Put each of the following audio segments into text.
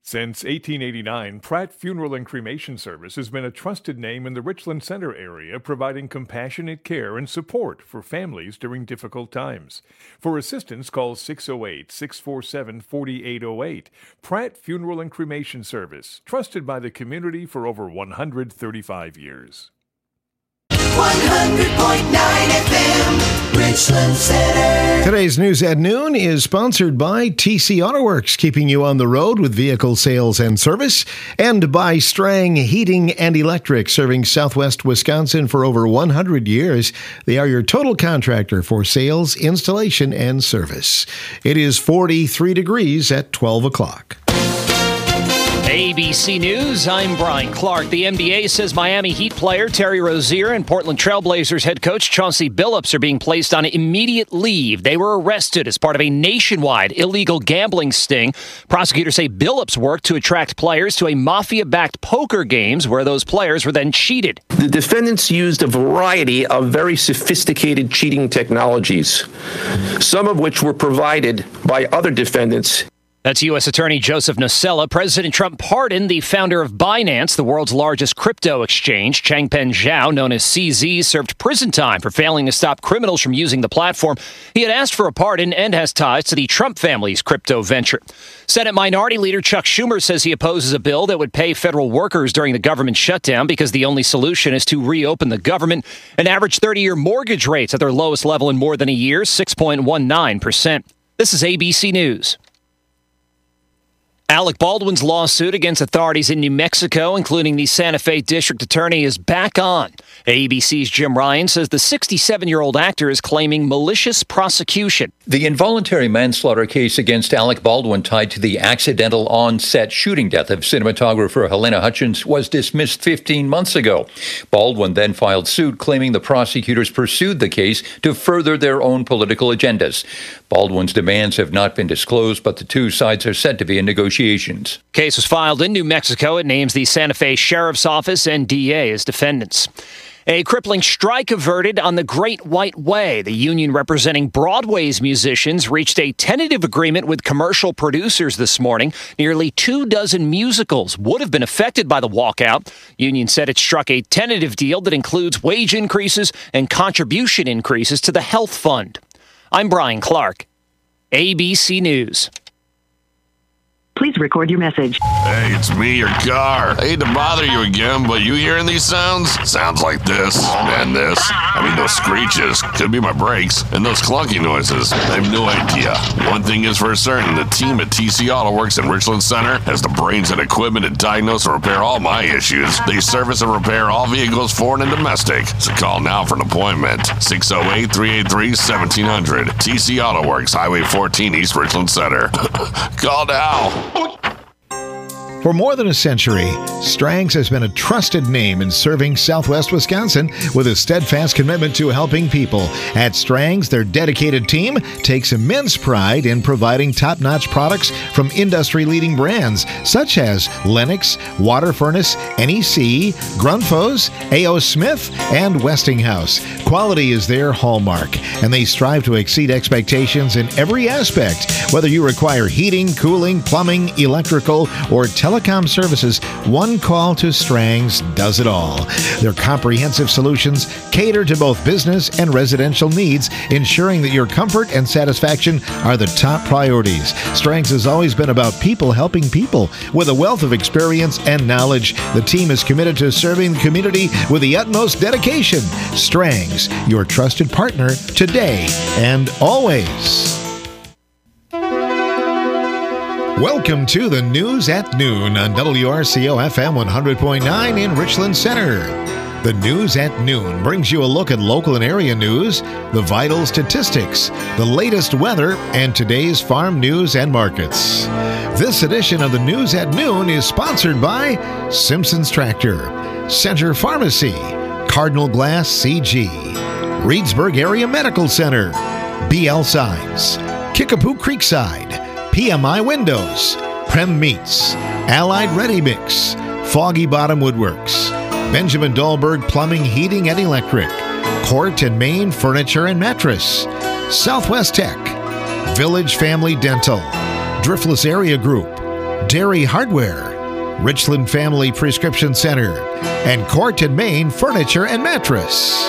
Since 1889, Pratt Funeral and Cremation Service has been a trusted name in the Richland Center area, providing compassionate care and support for families during difficult times. For assistance, call 608-647-4808. Pratt Funeral and Cremation Service, trusted by the community for over 135 years. 100.9 FM, Richland Center. Today's News at Noon is sponsored by TC AutoWorks, keeping you on the road with vehicle sales and service, and by Strang Heating and Electric, serving Southwest Wisconsin for over 100 years. They are your total contractor for sales, installation, and service. It is 43 degrees at 12 o'clock. ABC News, I'm Brian Clark. The NBA says Miami Heat player Terry Rozier and Portland Trail Blazers head coach Chauncey Billups are being placed on immediate leave. They were arrested as part of a nationwide illegal gambling sting. Prosecutors say Billups worked to attract players to a mafia-backed poker games where those players were then cheated. The defendants used a variety of very sophisticated cheating technologies, some of which were provided by other defendants. That's U.S. Attorney Joseph Nocella. President Trump pardoned the founder of Binance, the world's largest crypto exchange. Changpeng Zhao, known as CZ, served prison time for failing to stop criminals from using the platform. He had asked for a pardon and has ties to the Trump family's crypto venture. Senate Minority Leader Chuck Schumer says he opposes a bill that would pay federal workers during the government shutdown because the only solution is to reopen the government. An average 30-year mortgage rates at their lowest level in more than a year, 6.19%. This is ABC News. Alec Baldwin's lawsuit against authorities in New Mexico, including the Santa Fe District Attorney, is back on. ABC's Jim Ryan says the 67-year-old actor is claiming malicious prosecution. The involuntary manslaughter case against Alec Baldwin tied to the accidental on-set shooting death of cinematographer Helena Hutchins was dismissed 15 months ago. Baldwin then filed suit claiming the prosecutors pursued the case to further their own political agendas. Baldwin's demands have not been disclosed, but the two sides are said to be in negotiations. Case was filed in New Mexico. It names the Santa Fe Sheriff's Office and DA as defendants. A crippling strike averted on the Great White Way. The union representing Broadway's musicians reached a tentative agreement with commercial producers this morning. Nearly 24 musicals would have been affected by the walkout. Union said it struck a tentative deal that includes wage increases and contribution increases to the health fund. I'm Brian Clark, ABC News. Please record your message. Hey, it's me, your car. I hate to bother you again, but you hearing these sounds? Sounds like this and this. I mean, those screeches. Could be my brakes. And those clunky noises. I have no idea. One thing is for certain, the team at TC AutoWorks in Richland Center has the brains and equipment to diagnose and repair all my issues. They service and repair all vehicles, foreign and domestic. So call now for an appointment. 608-383-1700. TC AutoWorks, Highway 14, East Richland Center. Call now. For more than a century, Strang's has been a trusted name in serving Southwest Wisconsin with a steadfast commitment to helping people. At Strang's, their dedicated team takes immense pride in providing top-notch products from industry-leading brands such as Lennox, Water Furnace, NEC, Grundfos, A.O. Smith, and Westinghouse. Quality is their hallmark, and they strive to exceed expectations in every aspect. Whether you require heating, cooling, plumbing, electrical, or telecom services, one call to Strang's does it all. Their comprehensive solutions cater to both business and residential needs, ensuring that your comfort and satisfaction are the top priorities. Strang's has always been about people helping people. With a wealth of experience and knowledge, the team is committed to serving the community with the utmost dedication. Strang's, your trusted partner today and always. Welcome to the News at Noon on WRCO FM 100.9 in Richland Center. The News at Noon brings you a look at local and area news, the vital statistics, the latest weather, and today's farm news and markets. This edition of the News at Noon is sponsored by Simpson's Tractor, Center Pharmacy, Cardinal Glass CG, Reedsburg Area Medical Center, BL Signs, Kickapoo Creekside, PMI Windows, Prem Meats, Allied Ready Mix, Foggy Bottom Woodworks, Benjamin Dahlberg Plumbing, Heating, and Electric, Court and Main Furniture and Mattress, Southwest Tech, Village Family Dental, Driftless Area Group, Dairy Hardware, Richland Family Prescription Center, and Court and Main Furniture and Mattress.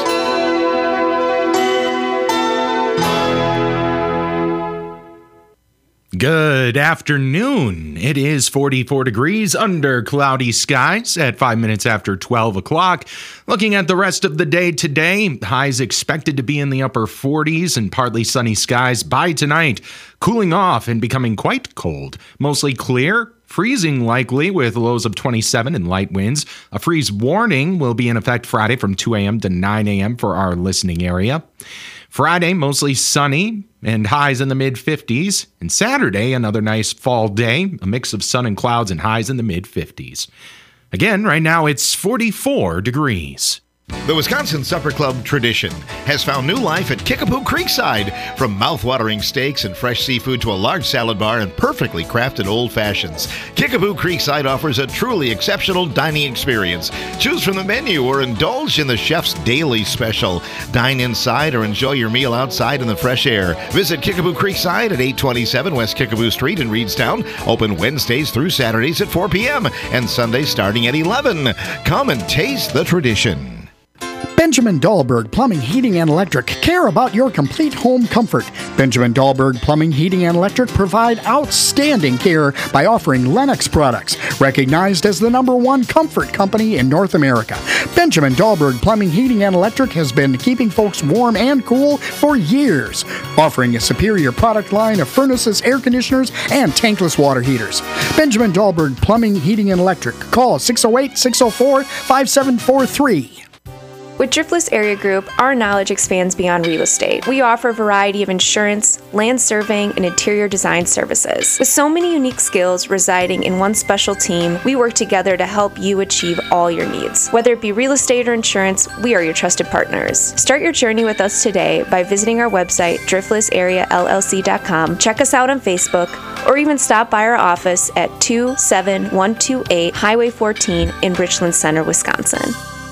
Good afternoon. It is 44 degrees under cloudy skies at 5 minutes after 12 o'clock. Looking at the rest of the day today, highs expected to be in the upper 40s and partly sunny skies by tonight, cooling off and becoming quite cold. Mostly clear, freezing likely with lows of 27 and light winds. A freeze warning will be in effect Friday from 2 a.m. to 9 a.m. for our listening area. Friday, mostly sunny and highs in the mid-50s. And Saturday, another nice fall day, a mix of sun and clouds and highs in the mid-50s. Again, right now it's 44 degrees. The Wisconsin Supper Club tradition has found new life at Kickapoo Creekside. From mouth-watering steaks and fresh seafood to a large salad bar and perfectly crafted old fashions, Kickapoo Creekside offers a truly exceptional dining experience. Choose from the menu or indulge in the chef's daily special. Dine inside or enjoy your meal outside in the fresh air. Visit Kickapoo Creekside at 827 West Kickapoo Street in Reedstown. Open Wednesdays through Saturdays at 4 p.m. and Sundays starting at 11. Come and taste the tradition. Benjamin Dahlberg Plumbing, Heating, and Electric care about your complete home comfort. Benjamin Dahlberg Plumbing, Heating, and Electric provide outstanding care by offering Lennox products, recognized as the #1 comfort company in North America. Benjamin Dahlberg Plumbing, Heating, and Electric has been keeping folks warm and cool for years, offering a superior product line of furnaces, air conditioners, and tankless water heaters. Benjamin Dahlberg Plumbing, Heating, and Electric. Call 608-604-5743. With Driftless Area Group, our knowledge expands beyond real estate. We offer a variety of insurance, land surveying, and interior design services. With so many unique skills residing in one special team, we work together to help you achieve all your needs. Whether it be real estate or insurance, we are your trusted partners. Start your journey with us today by visiting our website, driftlessareallc.com. Check us out on Facebook, or even stop by our office at 27128 Highway 14 in Richland Center, Wisconsin.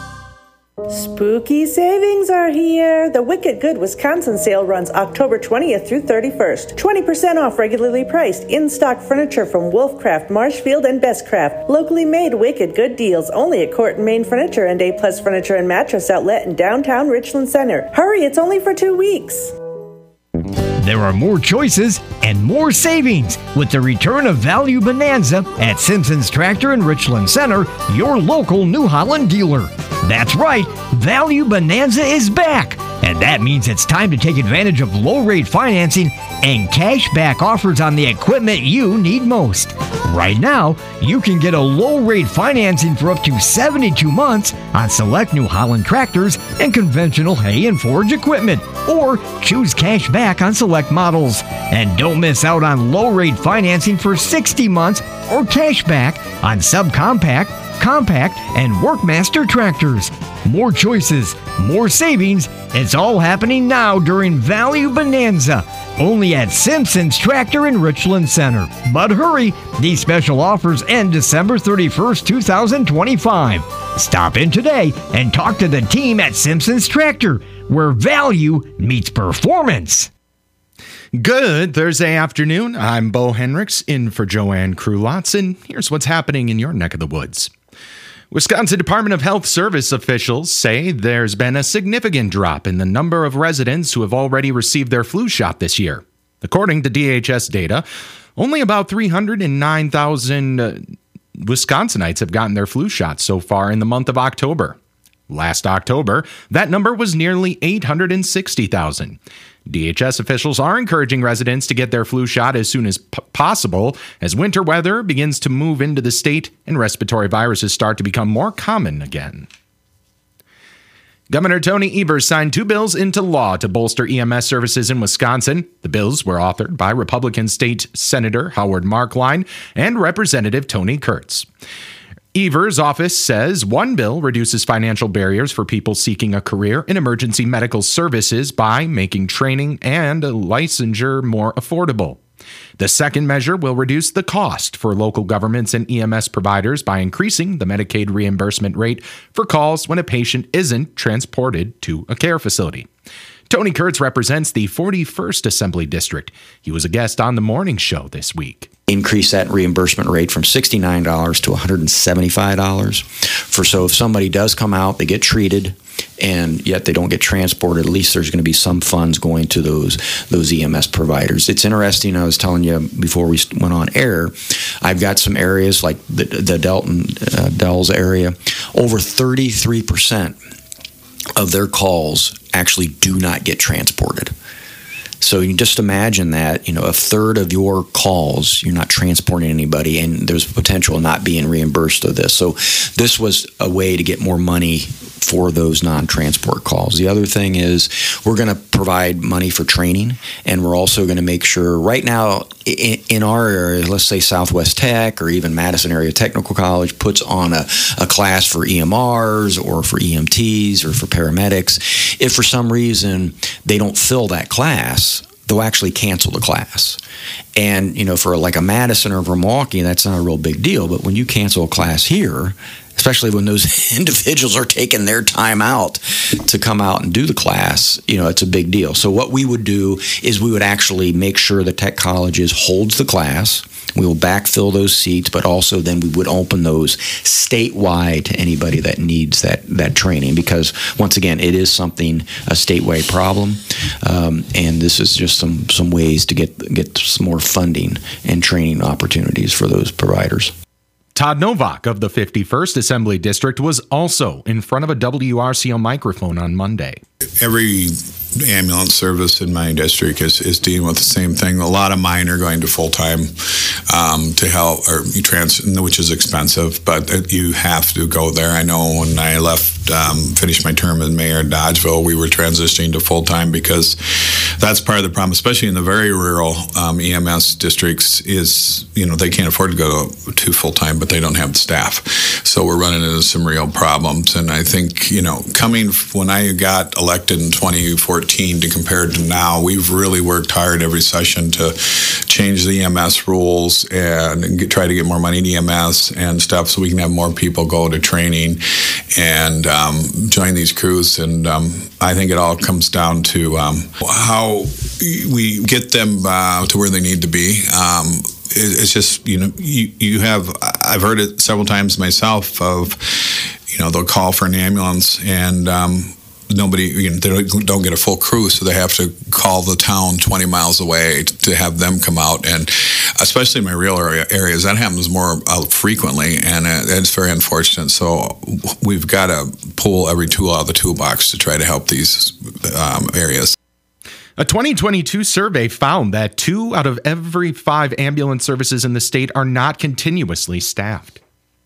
Spooky savings are here. The Wicked Good Wisconsin sale runs October 20th through 31st. 20% off regularly priced in-stock furniture from Wolfcraft, Marshfield, and Bestcraft. Locally made Wicked Good deals only at Court and Main Furniture and A-Plus Furniture and Mattress Outlet in downtown Richland Center. Hurry, it's only for 2 weeks. There are more choices and more savings with the return of Value Bonanza at Simpson's Tractor in Richland Center, your local New Holland dealer. That's right, Value Bonanza is back, and that means it's time to take advantage of low-rate financing and cash-back offers on the equipment you need most. Right now, you can get a low-rate financing for up to 72 months on select New Holland tractors and conventional hay and forage equipment, or choose cash back on select models. And don't miss out on low-rate financing for 60 months or cash back on subcompact, compact, and Workmaster tractors. More choices, more savings. It's all happening now during Value Bonanza, only at Simpson's Tractor in Richland Center. But hurry, these special offers end December 31st, 2025. Stop in today and talk to the team at Simpson's Tractor, where value meets performance. Good Thursday afternoon. I'm Bo Henricks in for Joanne Krulotz, and here's what's happening in your neck of the woods. Wisconsin Department of Health Service officials say there's been a significant drop in the number of residents who have already received their flu shot this year. According to DHS data, only about 309,000 Wisconsinites have gotten their flu shot so far in the month of October. Last October, that number was nearly 860,000. DHS officials are encouraging residents to get their flu shot as soon as possible as winter weather begins to move into the state and respiratory viruses start to become more common again. Governor Tony Evers signed 2 bills into law to bolster EMS services in Wisconsin. The bills were authored by Republican State Senator Howard Markline and Representative Tony Kurtz. Evers' office says one bill reduces financial barriers for people seeking a career in emergency medical services by making training and licensure more affordable. The second measure will reduce the cost for local governments and EMS providers by increasing the Medicaid reimbursement rate for calls when a patient isn't transported to a care facility. Tony Kurtz represents the 41st Assembly District. He was a guest on the morning show this week. Increase that reimbursement rate from $69 to $175. So if somebody does come out, they get treated, and yet they don't get transported, at least there's going to be some funds going to those EMS providers. It's interesting, I was telling you before we went on air, I've got some areas like the Dells area, over 33% of their calls actually do not get transported. So you can just imagine that, a third of your calls, you're not transporting anybody, and there's potential of not being reimbursed of this. So this was a way to get more money for those non-transport calls. The other thing is we're going to provide money for training, and we're also going to make sure right now in our area, let's say Southwest Tech or even Madison Area Technical College puts on a class for EMRs or for EMTs or for paramedics. If for some reason they don't fill that class, they'll actually cancel the class. And, for like a Madison or a Milwaukee, that's not a real big deal. But when you cancel a class here, especially when those individuals are taking their time out to come out and do the class, it's a big deal. So what we would do is we would actually make sure the Tech Colleges holds the class. We will backfill those seats, but also then we would open those statewide to anybody that needs that training, because once again, it is a statewide problem, and this is just some ways to get some more funding and training opportunities for those providers. Todd Novak of the 51st Assembly District was also in front of a WRCO microphone on Monday. Every ambulance service in my district is dealing with the same thing. A lot of mine are going to full-time to help, which is expensive, but you have to go there. I know when I finished my term as mayor of Dodgeville, we were transitioning to full-time because that's part of the problem, especially in the very rural EMS districts, is, they can't afford to go to full-time, but they don't have the staff. So we're running into some real problems. And I think, when I got elected in 2014 to compare to now, we've really worked hard every session to change the EMS rules and try to get more money in EMS and stuff so we can have more people go to training and join these crews. And I think it all comes down to how we get them to where they need to be. It's just, you have, I've heard it several times myself of, they'll call for an ambulance and nobody, they don't get a full crew, so they have to call the town 20 miles away to have them come out. And especially in my rural areas, that happens more frequently, and it's very unfortunate. So we've got to pull every tool out of the toolbox to try to help these areas. A 2022 survey found that 2 out of every 5 ambulance services in the state are not continuously staffed.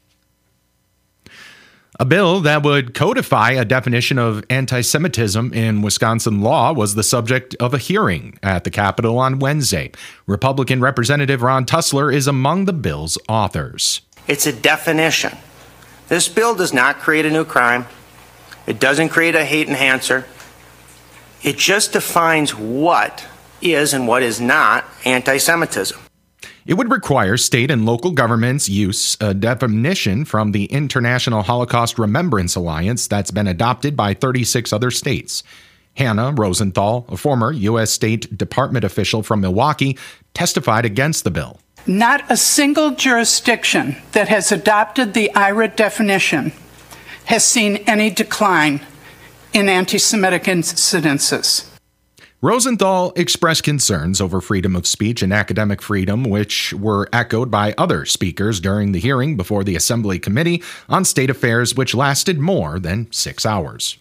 A bill that would codify a definition of anti-Semitism in Wisconsin law was the subject of a hearing at the Capitol on Wednesday. Republican Representative Ron Tussler is among the bill's authors. It's a definition. This bill does not create a new crime. It doesn't create a hate enhancer. It just defines what is and what is not anti-Semitism. It would require state and local governments use a definition from the International Holocaust Remembrance Alliance that's been adopted by 36 other states. Hannah Rosenthal, a former U.S. State Department official from Milwaukee, testified against the bill. Not a single jurisdiction that has adopted the IRA definition has seen any decline in anti-Semitic incidences. Rosenthal expressed concerns over freedom of speech and academic freedom, which were echoed by other speakers during the hearing before the Assembly Committee on State Affairs, which lasted more than 6 hours.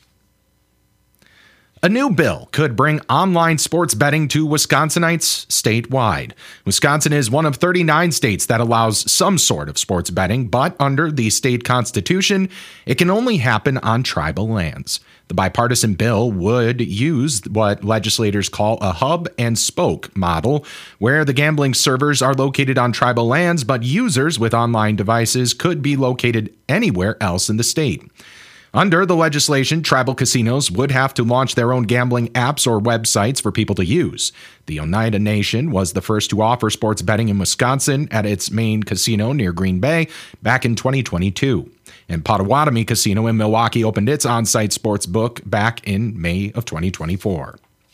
A new bill could bring online sports betting to Wisconsinites statewide. Wisconsin is one of 39 states that allows some sort of sports betting, but under the state constitution, it can only happen on tribal lands. The bipartisan bill would use what legislators call a hub and spoke model, where the gambling servers are located on tribal lands, but users with online devices could be located anywhere else in the state. Under the legislation, tribal casinos would have to launch their own gambling apps or websites for people to use. The Oneida Nation was the first to offer sports betting in Wisconsin at its main casino near Green Bay back in 2022. And Potawatomi Casino in Milwaukee opened its on-site sports book back in May of 2024.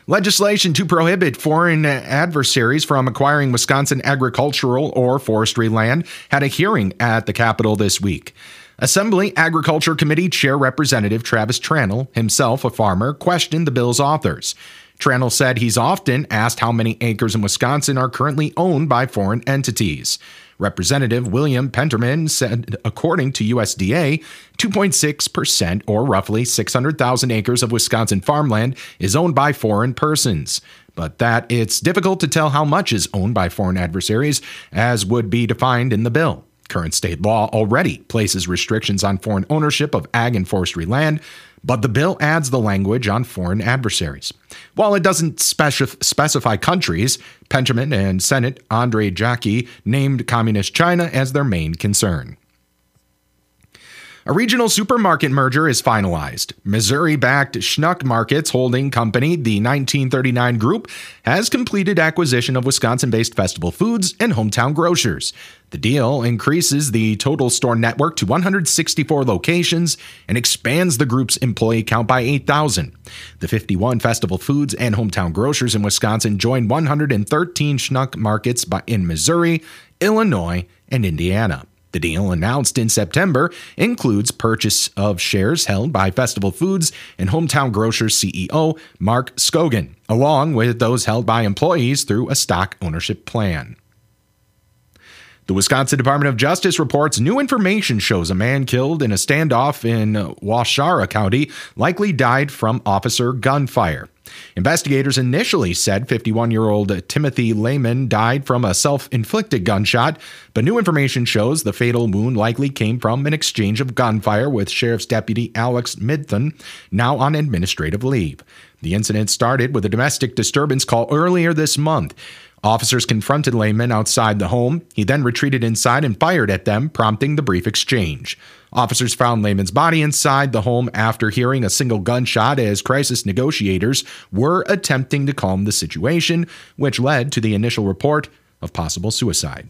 Legislation to prohibit foreign adversaries from acquiring Wisconsin agricultural or forestry land had a hearing at the Capitol this week. Assembly Agriculture Committee Chair Representative Travis Tranel, himself a farmer, questioned the bill's authors. Tranel said he's often asked how many acres in Wisconsin are currently owned by foreign entities. Representative William Penterman said, according to USDA, 2.6%, or roughly 600,000 acres of Wisconsin farmland, is owned by foreign persons, but that it's difficult to tell how much is owned by foreign adversaries, as would be defined in the bill. Current state law already places restrictions on foreign ownership of ag and forestry land, but the bill adds the language on foreign adversaries. While it doesn't specify countries, Penterman and Senate Andre Jacque named Communist China as their main concern. A regional supermarket merger is finalized. Missouri-backed Schnuck Markets holding company, the 1939 Group, has completed acquisition of Wisconsin-based Festival Foods and Hometown Grocers. The deal increases the total store network to 164 locations and expands the group's employee count by 8,000. The 51 Festival Foods and Hometown Grocers in Wisconsin joined 113 Schnuck Markets in Missouri, Illinois, and Indiana. The deal, announced in September, includes purchase of shares held by Festival Foods and Hometown Grocers CEO Mark Scogan, along with those held by employees through a stock ownership plan. The Wisconsin Department of Justice reports new information shows a man killed in a standoff in Waushara County likely died from officer gunfire. Investigators initially said 51-year-old Timothy Lehman died from a self-inflicted gunshot, but new information shows the fatal wound likely came from an exchange of gunfire with Sheriff's Deputy Alex Midthun, now on administrative leave. The incident started with a domestic disturbance call earlier this month. Officers confronted Lehman outside the home. He then retreated inside and fired at them, prompting the brief exchange. Officers found Lehman's body inside the home after hearing a single gunshot as crisis negotiators were attempting to calm the situation, which led to the initial report of possible suicide.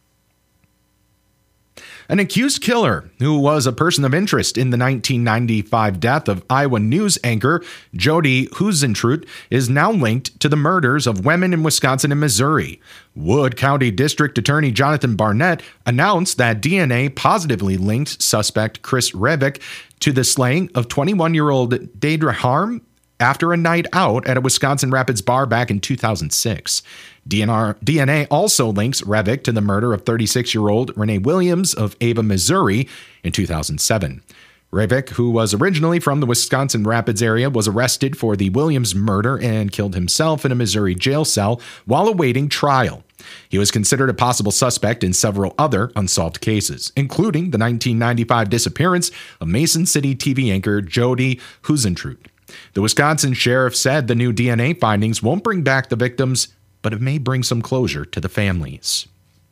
An accused killer, who was a person of interest in the 1995 death of Iowa News anchor Jody Huizentrout, is now linked to the murders of women in Wisconsin and Missouri. Wood County District Attorney Jonathan Barnett announced that DNA positively linked suspect Chris Revick to the slaying of 21-year-old Deidre Harm after a night out at a Wisconsin Rapids bar back in 2006. DNA also links Revick to the murder of 36-year-old Renee Williams of Ava, Missouri in 2007. Revick, who was originally from the Wisconsin Rapids area, was arrested for the Williams murder and killed himself in a Missouri jail cell while awaiting trial. He was considered a possible suspect in several other unsolved cases, including the 1995 disappearance of Mason City TV anchor Jody Huizentrout. The Wisconsin sheriff said the new DNA findings won't bring back the victims, but it may bring some closure to the families.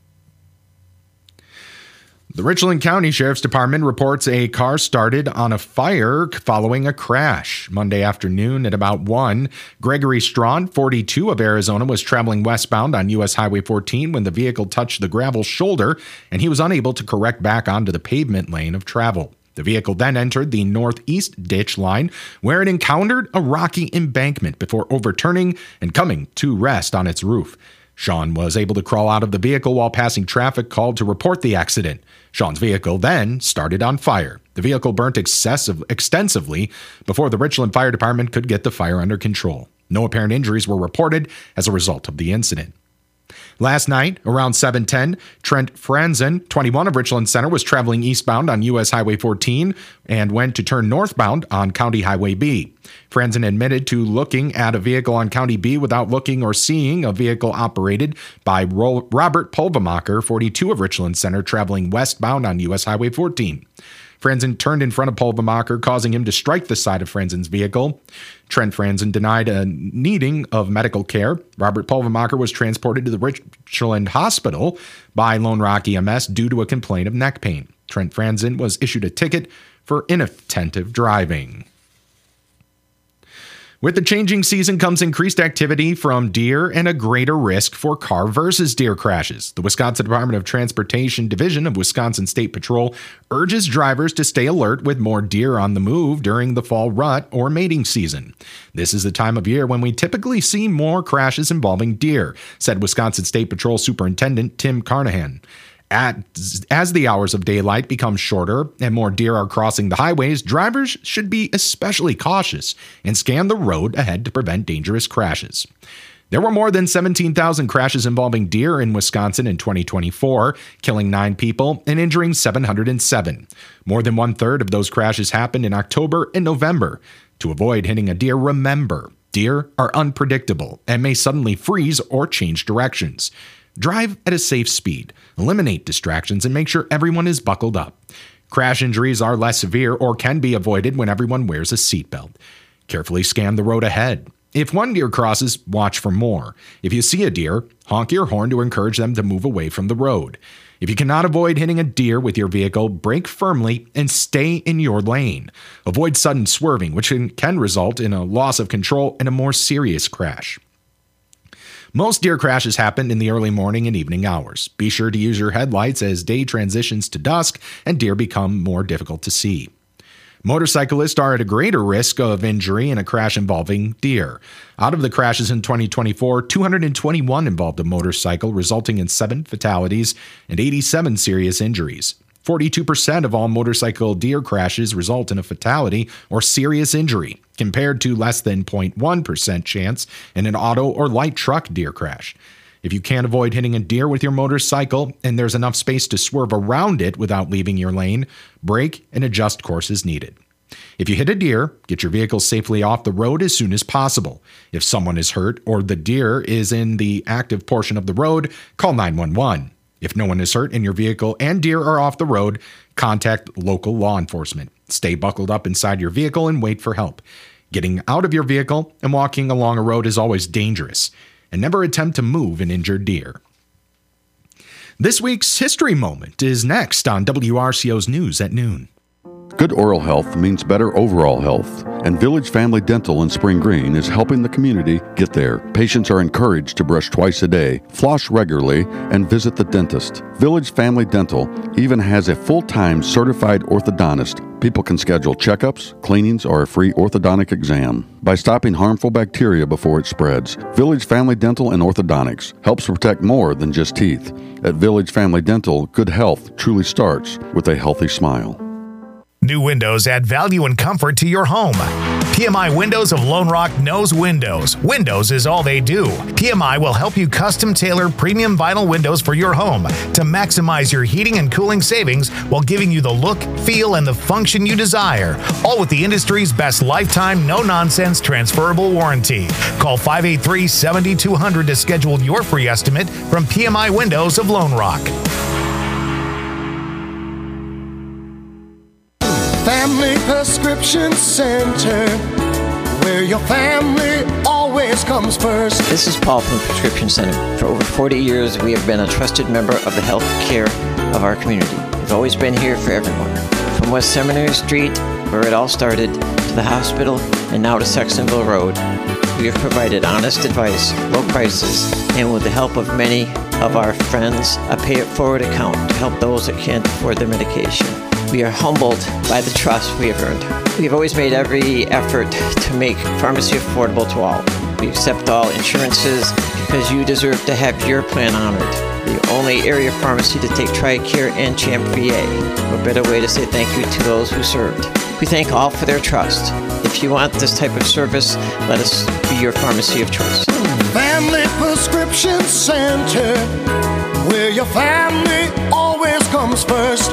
The Richland County Sheriff's Department reports a car started on a fire following a crash. Monday afternoon at about 1, Gregory Strawn, 42, of Arizona, was traveling westbound on U.S. Highway 14 when the vehicle touched the gravel shoulder, and he was unable to correct back onto the pavement lane of travel. The vehicle then entered the northeast ditch line, where it encountered a rocky embankment before overturning and coming to rest on its roof. Sean was able to crawl out of the vehicle while passing traffic called to report the accident. Sean's vehicle then started on fire. The vehicle burnt extensively before the Richland Fire Department could get the fire under control. No apparent injuries were reported as a result of the incident. Last night, around 7:10, Trent Franzen, 21, of Richland Center, was traveling eastbound on U.S. Highway 14 and went to turn northbound on County Highway B. Franzen admitted to looking at a vehicle on County B without looking or seeing a vehicle operated by Robert Pulvemacher, 42, of Richland Center, traveling westbound on U.S. Highway 14. Franzen turned in front of Pulvemacher, causing him to strike the side of Franzen's vehicle. Trent Franzen denied a needing of medical care. Robert Pulvemacher was transported to the Richland Hospital by Lone Rock EMS due to a complaint of neck pain. Trent Franzen was issued a ticket for inattentive driving. With the changing season comes increased activity from deer and a greater risk for car versus deer crashes. The Wisconsin Department of Transportation Division of Wisconsin State Patrol urges drivers to stay alert with more deer on the move during the fall rut or mating season. This is the time of year when we typically see more crashes involving deer, said Wisconsin State Patrol Superintendent Tim Carnahan. As the hours of daylight become shorter and more deer are crossing the highways, drivers should be especially cautious and scan the road ahead to prevent dangerous crashes. There were more than 17,000 crashes involving deer in Wisconsin in 2024, killing 9 people and injuring 707. More than 1/3 of those crashes happened in October and November. To avoid hitting a deer, remember, deer are unpredictable and may suddenly freeze or change directions. Drive at a safe speed, eliminate distractions, and make sure everyone is buckled up. Crash injuries are less severe or can be avoided when everyone wears a seatbelt. Carefully scan the road ahead. If one deer crosses, watch for more. If you see a deer, honk your horn to encourage them to move away from the road. If you cannot avoid hitting a deer with your vehicle, brake firmly and stay in your lane. Avoid sudden swerving, which can result in a loss of control and a more serious crash. Most deer crashes happen in the early morning and evening hours. Be sure to use your headlights as day transitions to dusk and deer become more difficult to see. Motorcyclists are at a greater risk of injury in a crash involving deer. Out of the crashes in 2024, 221 involved a motorcycle, resulting in 7 fatalities and 87 serious injuries. 42% of all motorcycle deer crashes result in a fatality or serious injury, compared to less than 0.1% chance in an auto or light truck deer crash. If you can't avoid hitting a deer with your motorcycle and there's enough space to swerve around it without leaving your lane, brake and adjust course as needed. If you hit a deer, get your vehicle safely off the road as soon as possible. If someone is hurt or the deer is in the active portion of the road, call 911. If no one is hurt and your vehicle and deer are off the road, contact local law enforcement. Stay buckled up inside your vehicle and wait for help. Getting out of your vehicle and walking along a road is always dangerous, and never attempt to move an injured deer. This week's History Moment is next on WRCO's News at noon. Good oral health means better overall health, and Village Family Dental in Spring Green is helping the community get there. Patients are encouraged to brush twice a day, floss regularly, and visit the dentist. Village Family Dental even has a full-time certified orthodontist. People can schedule checkups, cleanings, or a free orthodontic exam. By stopping harmful bacteria before it spreads, Village Family Dental and Orthodontics helps protect more than just teeth. At Village Family Dental, good health truly starts with a healthy smile. New windows add value and comfort to your home. PMI Windows of Lone Rock knows windows. Windows is all they do. PMI will help you custom tailor premium vinyl windows for your home to maximize your heating and cooling savings while giving you the look, feel, and the function you desire. All with the industry's best lifetime, no-nonsense transferable warranty. Call 583-7200 to schedule your free estimate from PMI Windows of Lone Rock. Family Prescription Center, where your family always comes first. This is Paul from the Prescription Center. For over 40 years, we have been a trusted member of the health care of our community. We've always been here for everyone. From West Seminary Street, where it all started, to the hospital, and now to Saxonville Road. We have provided honest advice, low prices, and with the help of many of our friends, a pay-it-forward account to help those that can't afford their medication. We are humbled by the trust we have earned. We have always made every effort to make pharmacy affordable to all. We accept all insurances because you deserve to have your plan honored. The only area pharmacy to take TRICARE and CHAMP VA. What better way to say thank you to those who served. We thank all for their trust. If you want this type of service, let us be your pharmacy of choice. Family Prescription Center, where your family always comes first.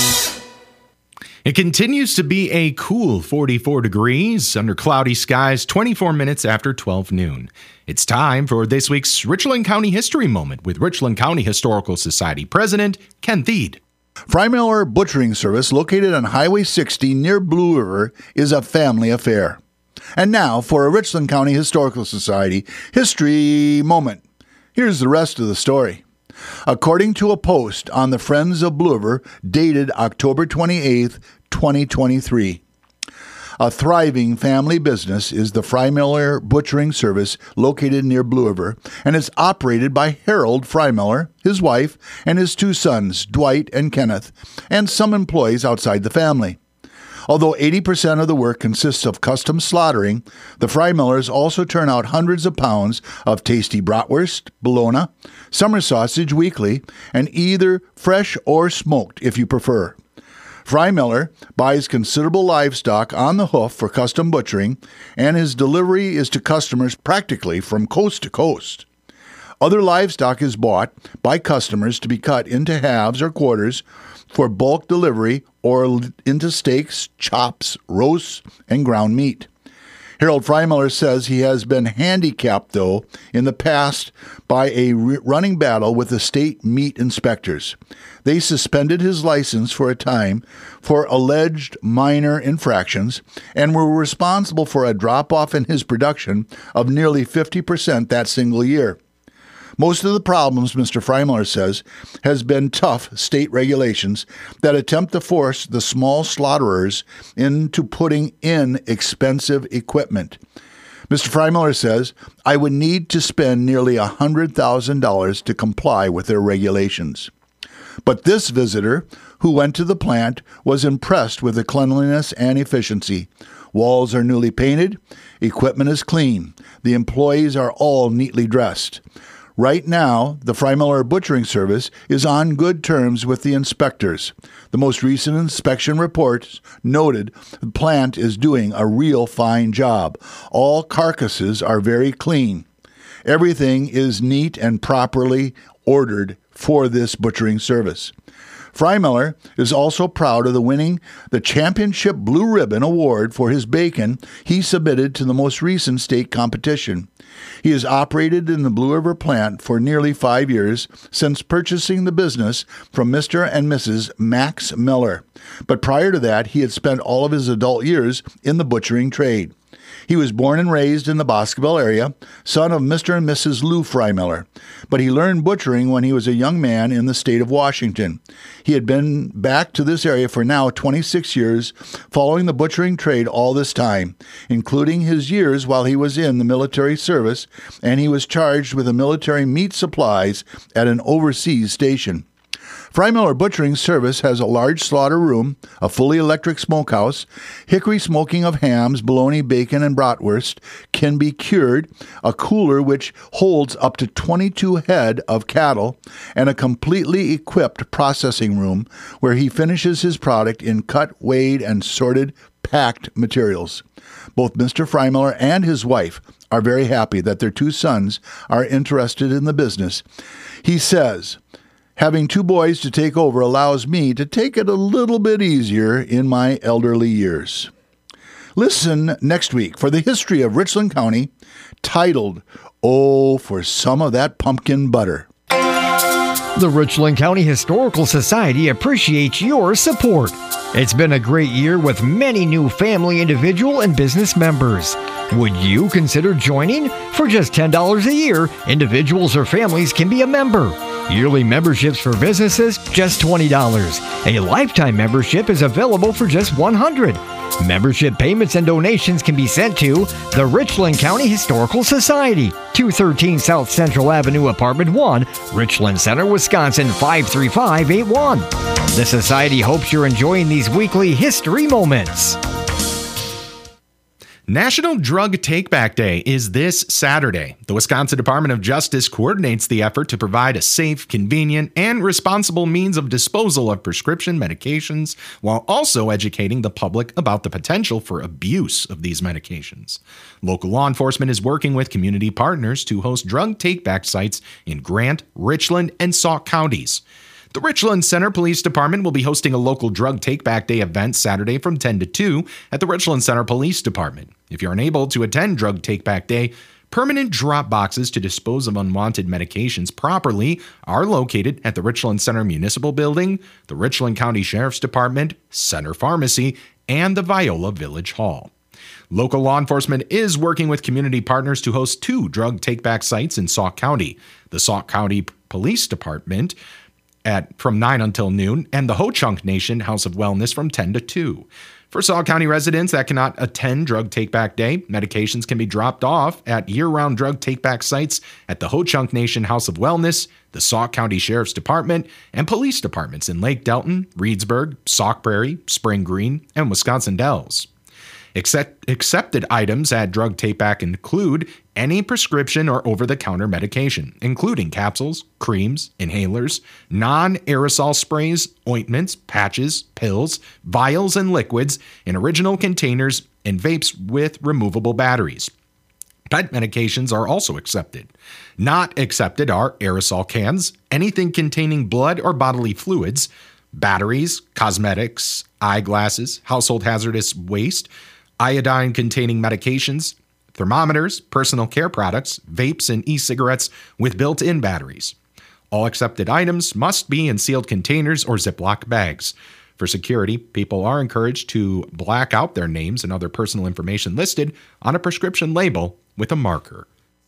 It continues to be a cool 44 degrees under cloudy skies 24 minutes after 12 noon. It's time for this week's Richland County History Moment with Richland County Historical Society President Ken Thiede. Freimauer Butchering Service, located on Highway 60 near Blue River, is a family affair. And now for a Richland County Historical Society History Moment. Here's the rest of the story. According to a post on the Friends of Blue River dated October 28, 2023, A thriving family business is the Freimiller Butchering Service located near Blue River, and it's operated by Harold Freimiller, his wife, and his two sons, Dwight and Kenneth, and some employees outside the family. Although 80% of the work consists of custom slaughtering, the Freimillers also turn out hundreds of pounds of tasty bratwurst, bologna, summer sausage weekly, and either fresh or smoked if you prefer. Freimiller buys considerable livestock on the hoof for custom butchering, and his delivery is to customers practically from coast to coast. Other livestock is bought by customers to be cut into halves or quarters for bulk delivery or into steaks, chops, roasts, and ground meat. Harold Freimiller says he has been handicapped, though, in the past by a running battle with the state meat inspectors. They suspended his license for a time for alleged minor infractions and were responsible for a drop-off in his production of nearly 50% that single year. Most of the problems, Mr. Freimiller says, has been tough state regulations that attempt to force the small slaughterers into putting in expensive equipment. Mr. Freimiller says, I would need to spend nearly $100,000 to comply with their regulations. But this visitor, who went to the plant, was impressed with the cleanliness and efficiency. Walls are newly painted, equipment is clean, the employees are all neatly dressed. Right now, the Freimiller Butchering Service is on good terms with the inspectors. The most recent inspection reports noted the plant is doing a real fine job. All carcasses are very clean. Everything is neat and properly ordered for this butchering service. Freimiller is also proud of winning the Championship Blue Ribbon Award for his bacon he submitted to the most recent state competition. He has operated in the Blue River plant for nearly 5 years since purchasing the business from Mr. and Mrs. Max Miller. But prior to that, he had spent all of his adult years in the butchering trade. He was born and raised in the Boscoville area, son of Mr. and Mrs. Lou Freimiller, but he learned butchering when he was a young man in the state of Washington. He had been back to this area for now 26 years, following the butchering trade all this time, including his years while he was in the military service, and he was charged with the military meat supplies at an overseas station. Freimiller Butchering Service has a large slaughter room, a fully electric smokehouse, hickory smoking of hams, bologna, bacon, and bratwurst can be cured, a cooler which holds up to 22 head of cattle, and a completely equipped processing room where he finishes his product in cut, weighed, and sorted packed materials. Both Mr. Freimiller and his wife are very happy that their two sons are interested in the business. He says, having two boys to take over allows me to take it a little bit easier in my elderly years. Listen next week for the history of Richland County, titled, Oh, for Some of That Pumpkin Butter. The Richland County Historical Society appreciates your support. It's been a great year with many new family, individual, and business members. Would you consider joining? For just $10 a year, individuals or families can be a member. Yearly memberships for businesses, just $20. A lifetime membership is available for just $100. Membership payments and donations can be sent to the Richland County Historical Society, 213 South Central Avenue, Apartment 1, Richland Center, Wisconsin, 53581. The Society hopes you're enjoying these weekly history moments. National Drug Take-Back Day is this Saturday. The Wisconsin Department of Justice coordinates the effort to provide a safe, convenient, and responsible means of disposal of prescription medications while also educating the public about the potential for abuse of these medications. Local law enforcement is working with community partners to host drug take-back sites in Grant, Richland, and Sauk counties. The Richland Center Police Department will be hosting a local Drug Take-Back Day event Saturday from 10 to 2 at the Richland Center Police Department. If you're unable to attend Drug Take-Back Day, permanent drop boxes to dispose of unwanted medications properly are located at the Richland Center Municipal Building, the Richland County Sheriff's Department, Center Pharmacy, and the Viola Village Hall. Local law enforcement is working with community partners to host 2 drug take-back sites in Sauk County. The Sauk County Police Department from 9 until noon, and the Ho Chunk Nation House of Wellness from 10 to 2. For Sauk County residents that cannot attend Drug Take-Back Day, medications can be dropped off at year-round drug take-back sites at the Ho-Chunk Nation House of Wellness, the Sauk County Sheriff's Department, and police departments in Lake Delton, Reedsburg, Sauk Prairie, Spring Green, and Wisconsin Dells. Accepted items at Drug Take-Back include any prescription or over-the-counter medication, including capsules, creams, inhalers, non-aerosol sprays, ointments, patches, pills, vials, and liquids in original containers, and vapes with removable batteries. Pet medications are also accepted. Not accepted are aerosol cans, anything containing blood or bodily fluids, batteries, cosmetics, eyeglasses, household hazardous waste, iodine-containing medications, thermometers, personal care products, vapes, and e-cigarettes with built-in batteries. All accepted items must be in sealed containers or Ziploc bags. For security, people are encouraged to black out their names and other personal information listed on a prescription label with a marker.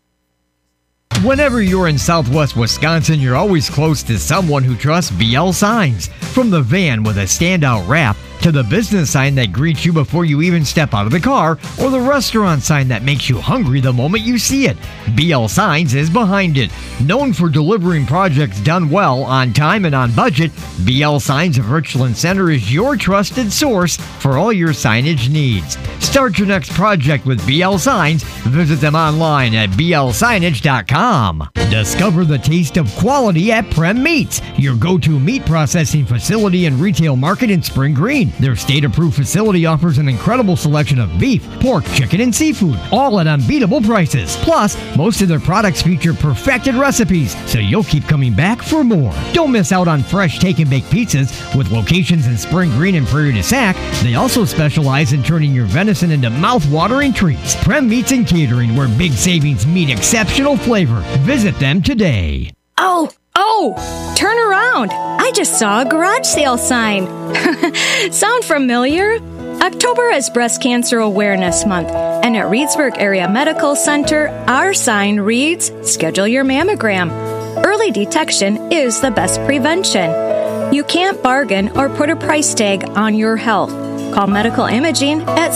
Whenever you're in Southwest Wisconsin, you're always close to someone who trusts BL Signs. From the van with a standout wrap to the business sign that greets you before you even step out of the car, or the restaurant sign that makes you hungry the moment you see it, BL Signs is behind it. Known for delivering projects done well, on time, and on budget, BL Signs of Richland Center is your trusted source for all your signage needs. Start your next project with BL Signs. Visit them online at blsignage.com. Discover the taste of quality at Prem Meats, your go-to meat processing facility and retail market in Spring Green. Their state-approved facility offers an incredible selection of beef, pork, chicken, and seafood, all at unbeatable prices. Plus, most of their products feature perfected recipes, so you'll keep coming back for more. Don't miss out on fresh take-and-bake pizzas. With locations in Spring Green and Prairie du Sac, they also specialize in turning your venison into mouth-watering treats. Prem Meats and Catering, where big savings meet exceptional flavor. Visit them today. Oh, turn around. I just saw a garage sale sign. Sound familiar? October is Breast Cancer Awareness Month, and at Reedsburg Area Medical Center, our sign reads, "Schedule your mammogram." Early detection is the best prevention. You can't bargain or put a price tag on your health. Call Medical Imaging at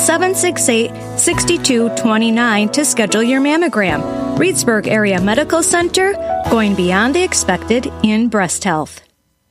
768-6229 to schedule your mammogram. Reedsburg Area Medical Center, going beyond the expected in breast health.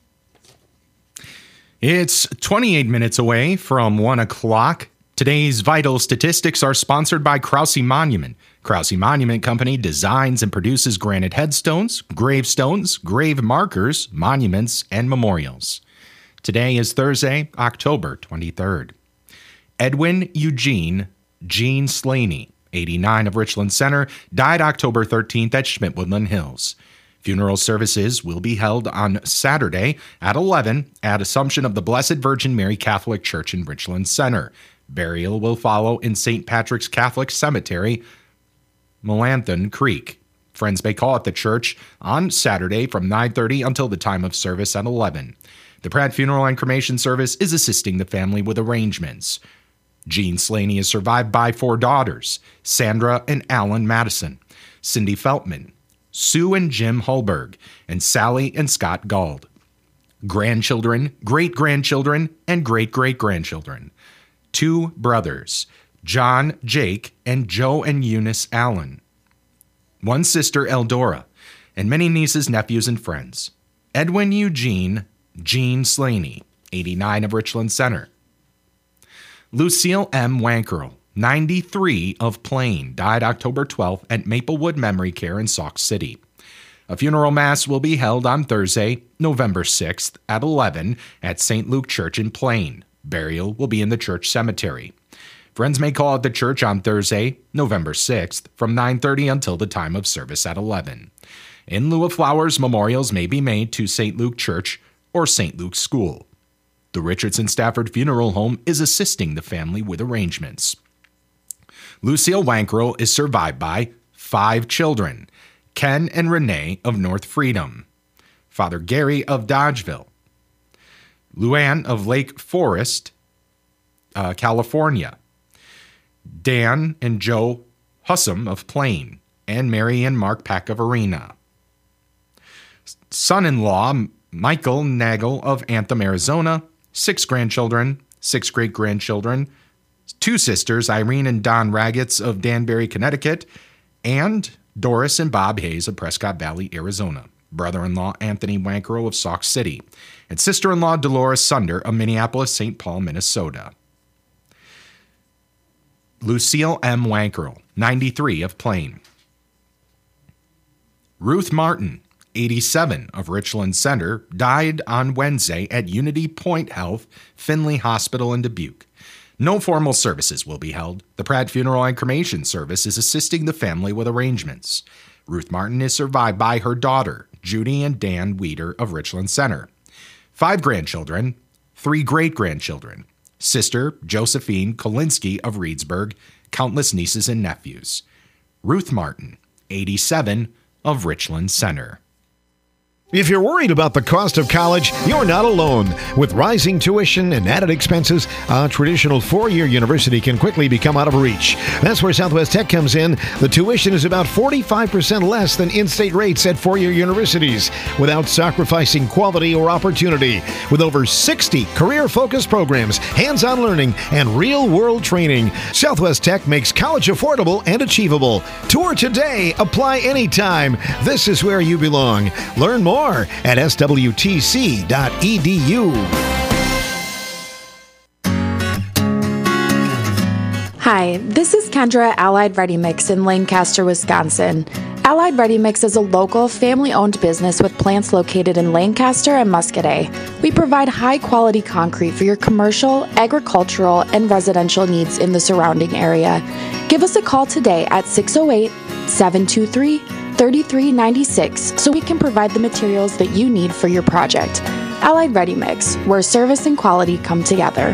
It's 28 minutes away from 1 o'clock. Today's vital statistics are sponsored by Krause Monument. Krause Monument Company designs and produces granite headstones, gravestones, grave markers, monuments, and memorials. Today is Thursday, October 23rd. Edwin Eugene Gene Slaney, 89 of Richland Center, died October 13th at Schmidt-Woodland Hills. Funeral services will be held on Saturday at 11 at Assumption of the Blessed Virgin Mary Catholic Church in Richland Center. Burial will follow in St. Patrick's Catholic Cemetery, Melanthon Creek. Friends may call at the church on Saturday from 9:30 until the time of service at 11. The Pratt Funeral and Cremation Service is assisting the family with arrangements. Gene Slaney is survived by 4 daughters, Sandra and Alan Madison, Cindy Feltman, Sue and Jim Hulberg, and Sally and Scott Gauld. Grandchildren, great-grandchildren, and great-great-grandchildren. 2 brothers, John, Jake, and Joe and Eunice Allen. 1 sister, Eldora, and many nieces, nephews, and friends. Edwin Eugene Gene Slaney, 89 of Richland Center. Lucille M. Wankerl, 93 of Plain, died October 12th at Maplewood Memory Care in Sauk City. A funeral mass will be held on Thursday, November 6th at 11 at St. Luke Church in Plain. Burial will be in the church cemetery. Friends may call at the church on Thursday, November 6th from 9:30 until the time of service at 11. In lieu of flowers, memorials may be made to St. Luke Church or St. Luke's School. The Richardson Stafford Funeral Home is assisting the family with arrangements. Lucille Wankerl is survived by 5 children, Ken and Renee of North Freedom, Father Gary of Dodgeville, Luann of Lake Forest, California, Dan and Joe Hussam of Plain, and Mary and Mark Pack of Arena. Son-in-law Michael Nagel of Anthem, Arizona, 6 grandchildren, 6 great-grandchildren, 2 sisters, Irene and Don Ragatz of Danbury, Connecticut, and Doris and Bob Hayes of Prescott Valley, Arizona. Brother-in-law Anthony Wankrow of Sauk City, and sister-in-law Dolores Sunder of Minneapolis, St. Paul, Minnesota. Lucille M. Wankrow, 93, of Plain. Ruth Martin, 87, of Richland Center, died on Wednesday at Unity Point Health, Finley Hospital in Dubuque. No formal services will be held. The Pratt Funeral and Cremation Service is assisting the family with arrangements. Ruth Martin is survived by her daughter, Judy and Dan Weeder of Richland Center, 5 grandchildren, 3 great-grandchildren, sister Josephine Kolinsky of Reedsburg, countless nieces and nephews. Ruth Martin, 87, of Richland Center. If you're worried about the cost of college, you're not alone. With rising tuition and added expenses, a traditional 4-year university can quickly become out of reach. That's where Southwest Tech comes in. The tuition is about 45% less than in-state rates at 4-year universities, without sacrificing quality or opportunity. With over 60 career-focused programs, hands-on learning, and real-world training, Southwest Tech makes college affordable and achievable. Tour today. Apply anytime. This is where you belong. Learn more at swtc.edu. Hi, this is Kendra at Allied Ready Mix in Lancaster, Wisconsin. Allied Ready Mix is a local, family-owned business with plants located in Lancaster and Muscadet. We provide high-quality concrete for your commercial, agricultural, and residential needs in the surrounding area. Give us a call today at 608-723-3396 so we can provide the materials that you need for your project. Allied Ready Mix, where service and quality come together.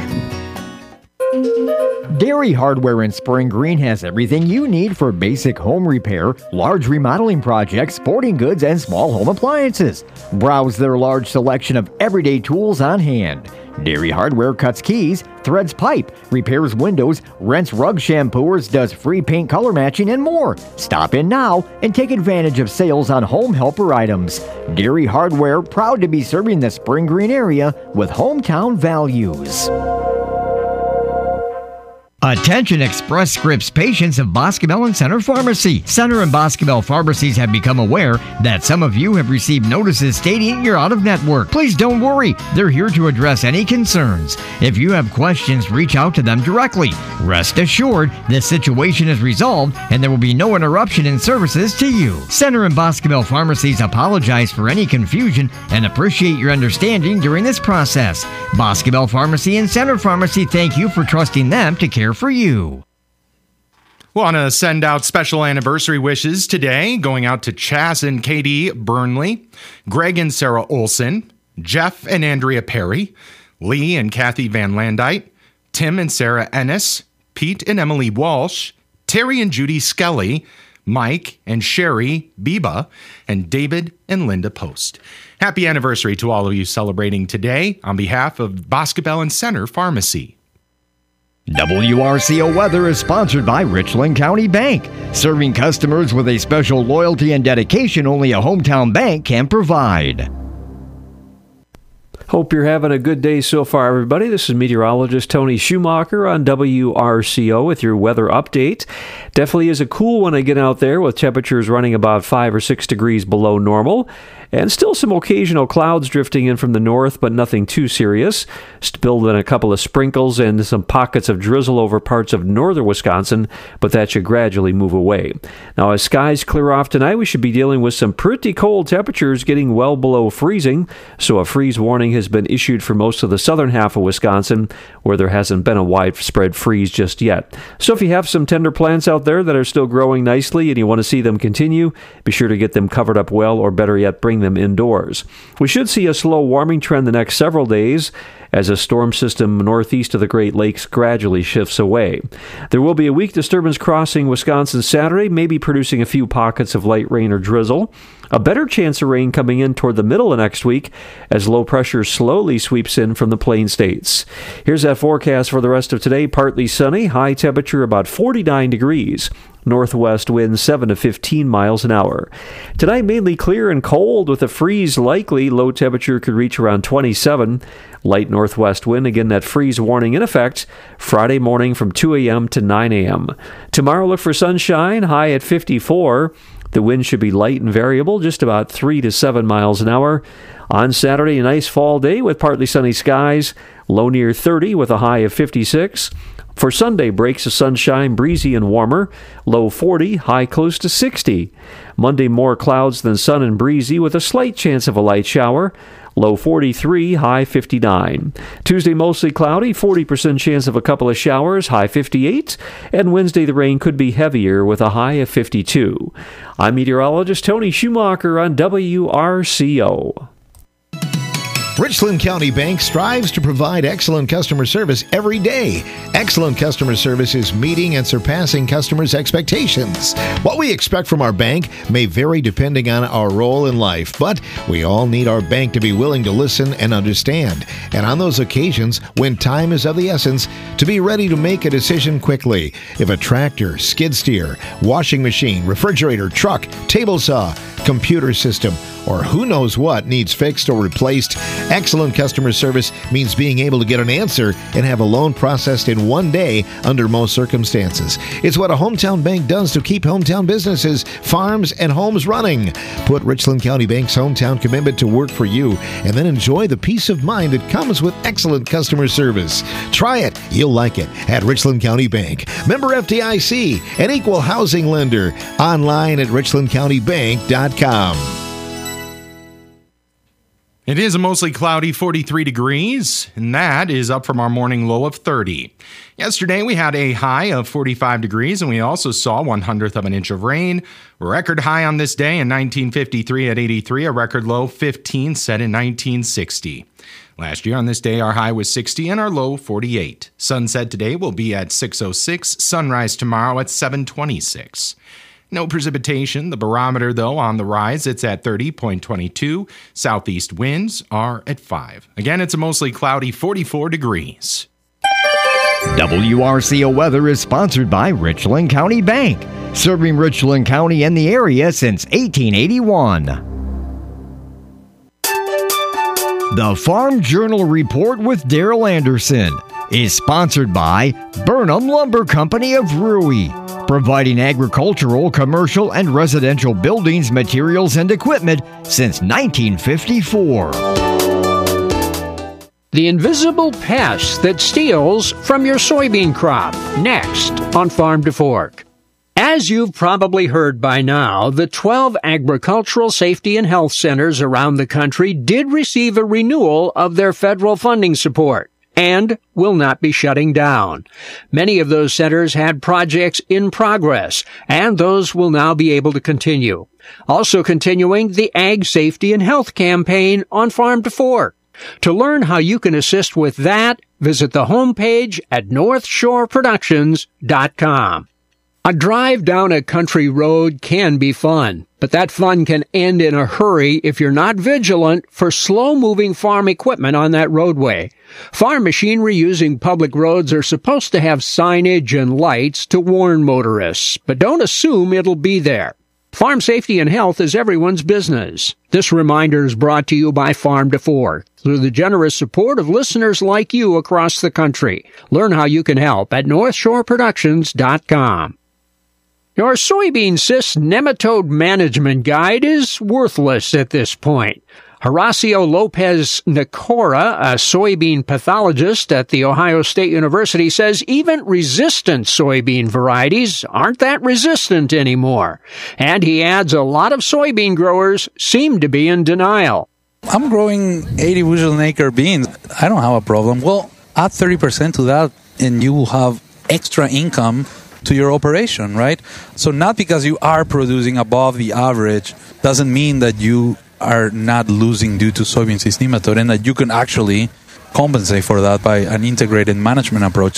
Dairy Hardware in Spring Green has everything you need for basic home repair, large remodeling projects, sporting goods, and small home appliances. Browse their large selection of everyday tools on hand. Dairy Hardware cuts keys, threads pipe, repairs windows, rents rug shampooers, does free paint color matching, and more. Stop in now and take advantage of sales on home helper items. Dairy Hardware, proud to be serving the Spring Green area with hometown values. Attention Express Scripts patients of Boscobel and Center Pharmacy. Center and Boscobel pharmacies have become aware that some of you have received notices stating you're out of network. Please don't worry. They're here to address any concerns. If you have questions, reach out to them directly. Rest assured, this situation is resolved and there will be no interruption in services to you. Center and Boscobel pharmacies apologize for any confusion and appreciate your understanding during this process. Boscobel Pharmacy and Center Pharmacy thank you for trusting them to care for you. Want to send out special anniversary wishes today, going out to Chaz and Katie Burnley, Greg and Sarah Olson, Jeff and Andrea Perry, Lee and Kathy Van Landite, Tim and Sarah Ennis, Pete and Emily Walsh, Terry and Judy Skelly, Mike and Sherry Biba, and David and Linda Post. Happy anniversary to all of you celebrating today on behalf of Boscobel and Center Pharmacy. WRCO Weather is sponsored by Richland County Bank, serving customers with a special loyalty and dedication only a hometown bank can provide. Hope you're having a good day so far, everybody. This is meteorologist Tony Schumacher on WRCO with your weather update. Definitely is a cool one to get out there with temperatures running about 5 or 6 degrees below normal. And still some occasional clouds drifting in from the north, but nothing too serious. Still in a couple of sprinkles and some pockets of drizzle over parts of northern Wisconsin, but that should gradually move away. Now, as skies clear off tonight, we should be dealing with some pretty cold temperatures getting well below freezing. So a freeze warning has been issued for most of the southern half of Wisconsin, where there hasn't been a widespread freeze just yet. So if you have some tender plants out there that are still growing nicely and you want to see them continue, be sure to get them covered up well, or better yet, bring them indoors. We should see a slow warming trend the next several days as a storm system northeast of the Great Lakes gradually shifts away. There will be a weak disturbance crossing Wisconsin Saturday, maybe producing a few pockets of light rain or drizzle. A better chance of rain coming in toward the middle of next week as low pressure slowly sweeps in from the plain states. Here's that forecast for the rest of today. Partly sunny, high temperature about 49 degrees. Northwest winds 7 to 15 miles an hour. Tonight mainly clear and cold with a freeze likely. Low temperature could reach around 27. Light northwest wind, again that freeze warning in effect. Friday morning from 2 a.m. to 9 a.m. Tomorrow look for sunshine, high at 54. The wind should be light and variable, just about 3 to 7 miles an hour. On Saturday, a nice fall day with partly sunny skies, low near 30 with a high of 56. For Sunday, breaks of sunshine, breezy and warmer, low 40, high close to 60. Monday, more clouds than sun and breezy with a slight chance of a light shower, low 43, high 59. Tuesday, mostly cloudy, 40% chance of a couple of showers, high 58. And Wednesday, the rain could be heavier with a high of 52. I'm meteorologist Tony Schumacher on WRCO. Richland County Bank strives to provide excellent customer service every day. Excellent customer service is meeting and surpassing customers' expectations. What we expect from our bank may vary depending on our role in life, but we all need our bank to be willing to listen and understand. And on those occasions, when time is of the essence, to be ready to make a decision quickly. If a tractor, skid steer, washing machine, refrigerator, truck, table saw, computer system, or who knows what needs fixed or replaced, excellent customer service means being able to get an answer and have a loan processed in one day under most circumstances. It's what a hometown bank does to keep hometown businesses, farms, and homes running. Put Richland County Bank's hometown commitment to work for you and then enjoy the peace of mind that comes with excellent customer service. Try it. You'll like it at Richland County Bank. Member FDIC, an equal housing lender. Online at richlandcountybank.com. It is a mostly cloudy 43 degrees, and that is up from our morning low of 30. Yesterday, we had a high of 45 degrees, and we also saw 1/100th of an inch of rain. Record high on this day in 1953 at 83, a record low 15 set in 1960. Last year on this day, our high was 60 and our low 48. Sunset today will be at 6:06, sunrise tomorrow at 7:26. No precipitation. The barometer, though, on the rise. It's at 30.22. Southeast winds are at 5. Again, it's a mostly cloudy 44 degrees. WRCO weather is sponsored by Richland County Bank, serving Richland County and the area since 1881. The Farm Journal Report with Daryl Anderson is sponsored by Burnham Lumber Company of Rui, providing agricultural, commercial, and residential buildings, materials, and equipment since 1954. The invisible pest that steals from your soybean crop. Next on Farm to Fork. As you've probably heard by now, the 12 agricultural safety and health centers around the country did receive a renewal of their federal funding support and will not be shutting down. Many of those centers had projects in progress, and those will now be able to continue. Also continuing the Ag Safety and Health campaign on Farm to Fork. To learn how you can assist with that, visit the homepage at northshoreproductions.com. A drive down a country road can be fun, but that fun can end in a hurry if you're not vigilant for slow-moving farm equipment on that roadway. Farm machinery using public roads are supposed to have signage and lights to warn motorists, but don't assume it'll be there. Farm safety and health is everyone's business. This reminder is brought to you by Farm to Fork through the generous support of listeners like you across the country. Learn how you can help at northshoreproductions.com. Your soybean cyst nematode management guide is worthless at this point. Horacio Lopez Nicora, a soybean pathologist at The Ohio State University, says even resistant soybean varieties aren't that resistant anymore. And he adds a lot of soybean growers seem to be in denial. I'm growing 80 bushel an acre beans. I don't have a problem. Well, add 30% to that and you will have extra income to your operation, right? So not because you are producing above the average doesn't mean that you are not losing due to soybean cyst nematode, and that you can actually compensate for that by an integrated management approach.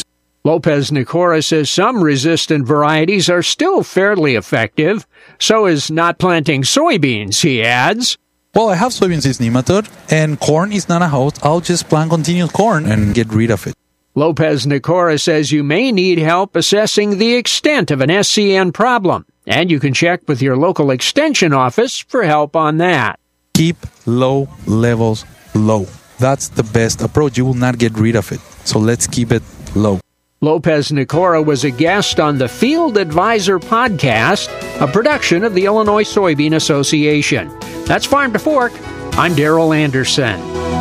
Lopez Nicora says some resistant varieties are still fairly effective. So is not planting soybeans, he adds. Well, I have soybeans as nematode, and corn is not a host. I'll just plant continuous corn and get rid of it. Lopez Nicora says you may need help assessing the extent of an SCN problem, and you can check with your local extension office for help on that. Keep low levels low. That's the best approach. You will not get rid of it. So let's keep it low. Lopez Nicora was a guest on the Field Advisor podcast, a production of the Illinois Soybean Association. That's Farm to Fork. I'm Darrell Anderson.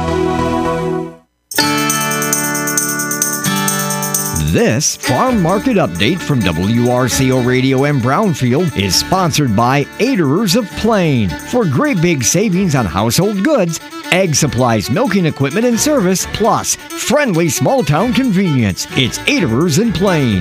This Farm Market Update from WRCO Radio and Brownfield is sponsored by Aderers of Plain. For great big savings on household goods, egg supplies, milking equipment, and service, plus friendly small-town convenience. It's Aderers in Plain.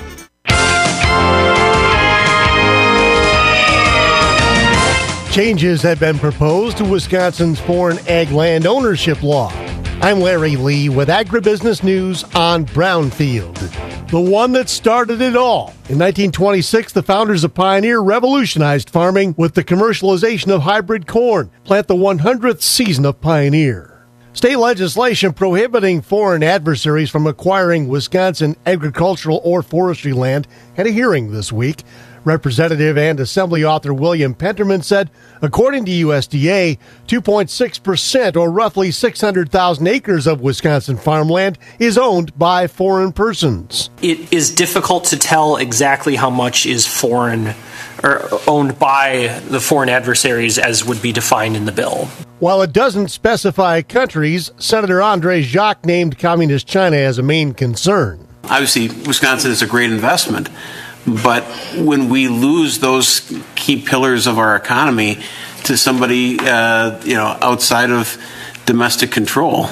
Changes have been proposed to Wisconsin's foreign ag land ownership law. I'm Larry Lee with Agribusiness News on Brownfield, the one that started it all. In 1926, the founders of Pioneer revolutionized farming with the commercialization of hybrid corn. Plant the 100th season of Pioneer. State legislation prohibiting foreign adversaries from acquiring Wisconsin agricultural or forestry land had a hearing this week. Representative and Assembly author William Penterman said, according to USDA, 2.6% or roughly 600,000 acres of Wisconsin farmland is owned by foreign persons. It is difficult to tell exactly how much is foreign or owned by the foreign adversaries as would be defined in the bill. While it doesn't specify countries, Senator Andre Jacques named Communist China as a main concern. Obviously, Wisconsin is a great investment. But when we lose those key pillars of our economy to somebody, outside of domestic control,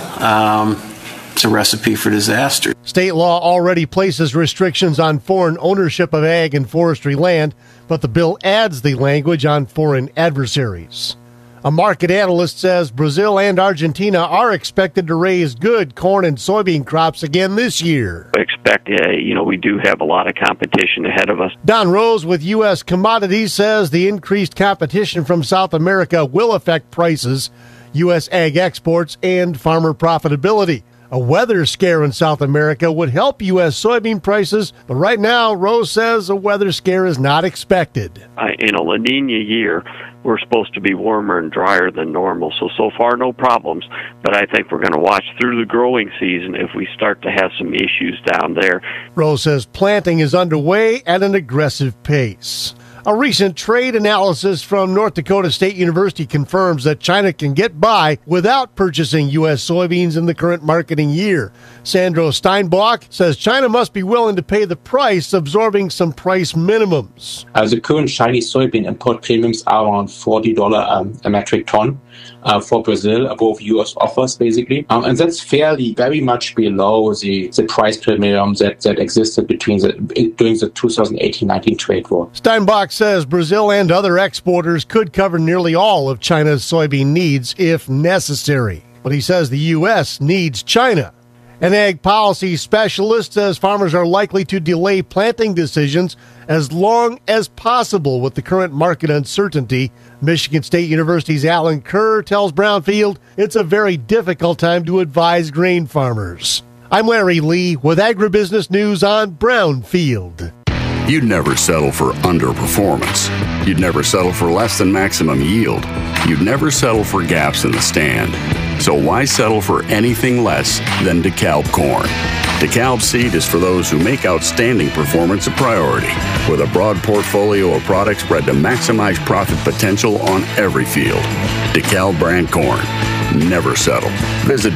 it's a recipe for disaster. State law already places restrictions on foreign ownership of ag and forestry land, but the bill adds the language on foreign adversaries. A market analyst says Brazil and Argentina are expected to raise good corn and soybean crops again this year. I expect, we do have a lot of competition ahead of us. Don Rose with U.S. Commodities says the increased competition from South America will affect prices, U.S. ag exports, and farmer profitability. A weather scare in South America would help U.S. soybean prices, but right now, Rose says a weather scare is not expected. In a La Nina year, we're supposed to be warmer and drier than normal, so far no problems, but I think we're going to watch through the growing season if we start to have some issues down there. Rose says planting is underway at an aggressive pace. A recent trade analysis from North Dakota State University confirms that China can get by without purchasing U.S. soybeans in the current marketing year. Sandro Steinbach says China must be willing to pay the price, absorbing some price minimums. The current Chinese soybean import premiums are around $40 a metric ton for Brazil, above U.S. offers, basically. And that's very much below the price premium that existed during the 2018-19 trade war. Steinbach says Brazil and other exporters could cover nearly all of China's soybean needs if necessary. But he says the U.S. needs China. An ag policy specialist says farmers are likely to delay planting decisions as long as possible with the current market uncertainty. Michigan State University's Alan Kerr tells Brownfield it's a very difficult time to advise grain farmers. I'm Larry Lee with Agribusiness News on Brownfield. You'd never settle for underperformance. You'd never settle for less than maximum yield. You'd never settle for gaps in the stand. So why settle for anything less than DeKalb corn? DeKalb seed is for those who make outstanding performance a priority, with a broad portfolio of products bred to maximize profit potential on every field. DeKalb brand corn. Never settle. Visit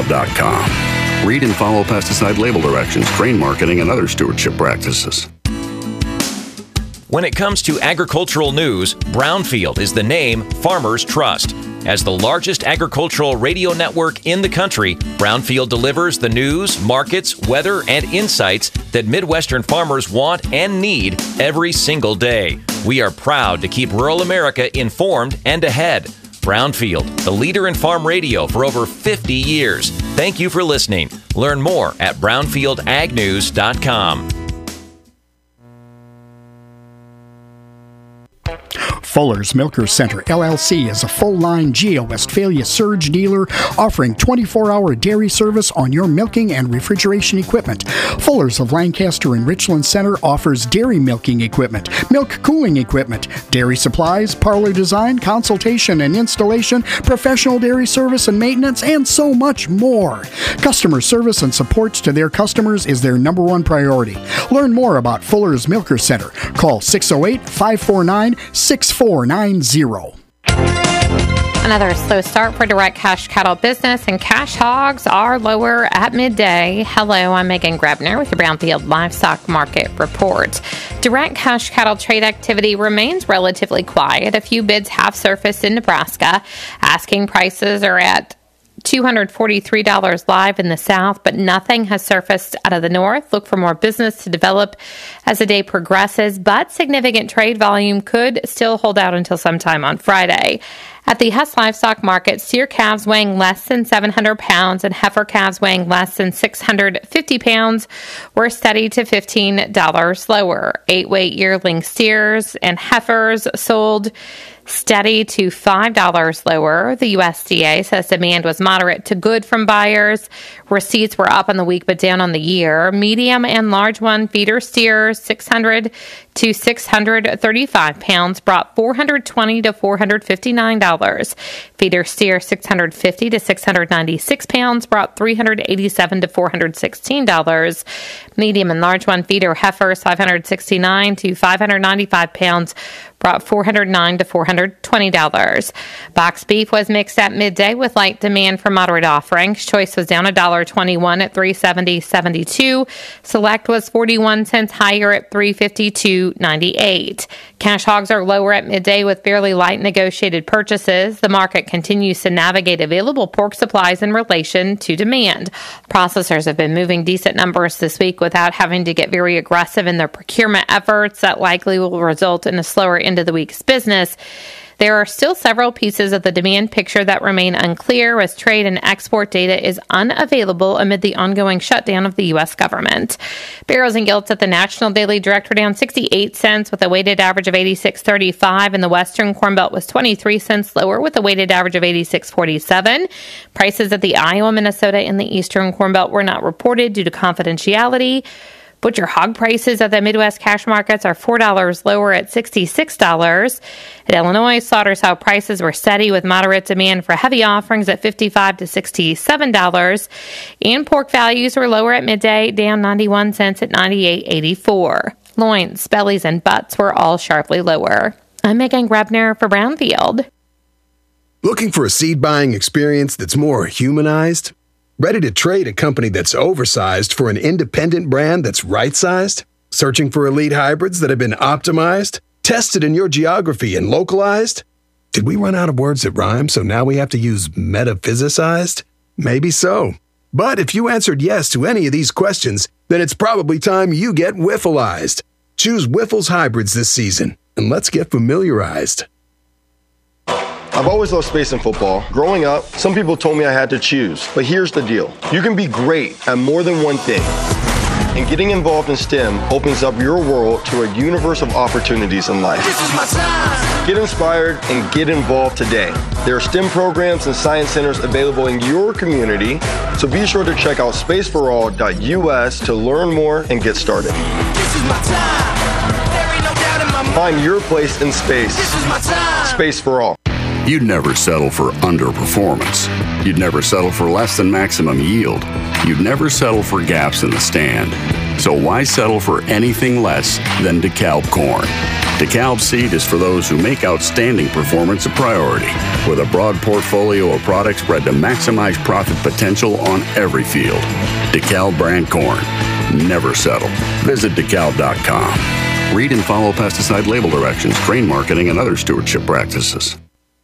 DeKalb.com. Read and follow pesticide label directions, grain marketing, and other stewardship practices. When it comes to agricultural news, Brownfield is the name farmers trust. As the largest agricultural radio network in the country, Brownfield delivers the news, markets, weather, and insights that Midwestern farmers want and need every single day. We are proud to keep rural America informed and ahead. Brownfield, the leader in farm radio for over 50 years. Thank you for listening. Learn more at brownfieldagnews.com. Fuller's Milker Center, LLC is a full-line GEO Westphalia surge dealer offering 24-hour dairy service on your milking and refrigeration equipment. Fuller's of Lancaster and Richland Center offers dairy milking equipment, milk cooling equipment, dairy supplies, parlor design, consultation and installation, professional dairy service and maintenance, and so much more. Customer service and support to their customers is their number one priority. Learn more about Fuller's Milker Center. Call 608-549-6490. Another slow start for direct cash cattle business, and cash hogs are lower at midday. Hello, I'm Megan Grebner with the Brownfield Livestock Market Report. Direct cash cattle trade activity remains relatively quiet. A few bids have surfaced in Nebraska. Asking prices are at $243 live in the south, but nothing has surfaced out of the north. Look for more business to develop as the day progresses, but significant trade volume could still hold out until sometime on Friday. At the Hess Livestock Market, steer calves weighing less than 700 pounds and heifer calves weighing less than 650 pounds were steady to $15 lower. 8-weight yearling steers and heifers sold steady to $5 lower. The USDA says demand was moderate to good from buyers. Receipts were up on the week but down on the year. Medium and large one feeder steers, 600 to 635 pounds, brought $420 to $459. Feeder steer, 650 to 696 pounds, brought $387 to $416. Medium and large one feeder heifers, 569 to 595 pounds, brought $409 to $420. Box beef was mixed at midday with light demand for moderate offerings. Choice was down $1.21 at $370.72. Select was 41 cents higher at $352.98. Cash hogs are lower at midday with fairly light negotiated purchases. The market continues to navigate available pork supplies in relation to demand. Processors have been moving decent numbers this week without having to get very aggressive in their procurement efforts. That likely will result in a slower end of the week's business. There are still several pieces of the demand picture that remain unclear as trade and export data is unavailable amid the ongoing shutdown of the U.S. government. Barrels and gilts at the National Daily Direct were down 68 cents with a weighted average of 86.35, and the Western Corn Belt was 23 cents lower with a weighted average of 86.47. Prices at the Iowa, Minnesota, and the Eastern Corn Belt were not reported due to confidentiality. Butcher hog prices at the Midwest cash markets are $4 lower at $66. At Illinois, slaughter sow prices were steady with moderate demand for heavy offerings at $55 to $67. And pork values were lower at midday, down 91 cents at $98.84. Loins, bellies, and butts were all sharply lower. I'm Megan Grebner for Brownfield. Looking for a seed buying experience that's more humanized? Ready to trade a company that's oversized for an independent brand that's right-sized? Searching for elite hybrids that have been optimized, tested in your geography, and localized? Did we run out of words that rhyme, so now we have to use metaphysicized? Maybe so. But if you answered yes to any of these questions, then it's probably time you get Wiffleized. Choose Wiffles hybrids this season, and let's get familiarized. I've always loved space and football. Growing up, some people told me I had to choose. But here's the deal. You can be great at more than one thing. And getting involved in STEM opens up your world to a universe of opportunities in life. This is my time. Get inspired and get involved today. There are STEM programs and science centers available in your community, so be sure to check out spaceforall.us to learn more and get started. This is my time. There ain't no doubt in my mind. Find your place in space. This is my time. Space for All. You'd never settle for underperformance. You'd never settle for less than maximum yield. You'd never settle for gaps in the stand. So why settle for anything less than DeKalb corn? DeKalb seed is for those who make outstanding performance a priority, with a broad portfolio of products bred to maximize profit potential on every field. DeKalb brand corn. Never settle. Visit DeKalb.com. Read and follow pesticide label directions, grain marketing, and other stewardship practices.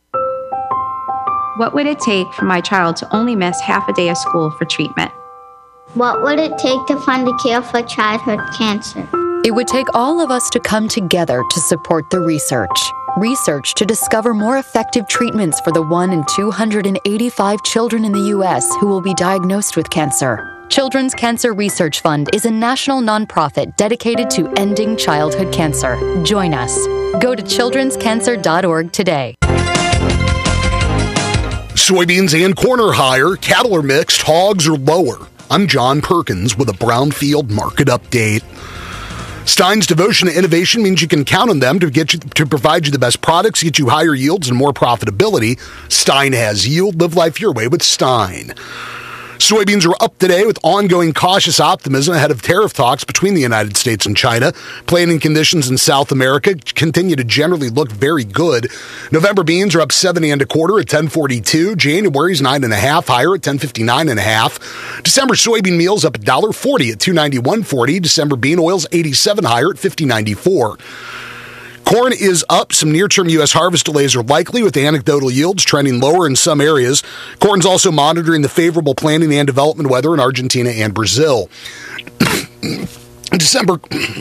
What would it take for my child to only miss half a day of school for treatment? What would it take to find a cure for childhood cancer? It would take all of us to come together to support the research. Research to discover more effective treatments for the 1 in 285 children in the U.S. who will be diagnosed with cancer. Children's Cancer Research Fund is a national nonprofit dedicated to ending childhood cancer. Join us. Go to childrenscancer.org today. Soybeans and corn are higher, cattle are mixed, hogs are lower. I'm John Perkins with a Brownfield Market Update. Stein's devotion to innovation means you can count on them to provide you the best products, get you higher yields and more profitability. Stein has yield. Live life your way with Stein. Soybeans are up today with ongoing cautious optimism ahead of tariff talks between the United States and China. Planting conditions in South America continue to generally look very good. November beans are up 70 1/4 at 10.42. January's 9.5 higher at 10.59.5. December soybean meal's up $1.40 at 291.40. December bean oil's 87 higher at 50.94. Corn is up. Some near-term U.S. harvest delays are likely, with anecdotal yields trending lower in some areas. Corn's also monitoring the favorable planting and development weather in Argentina and Brazil. December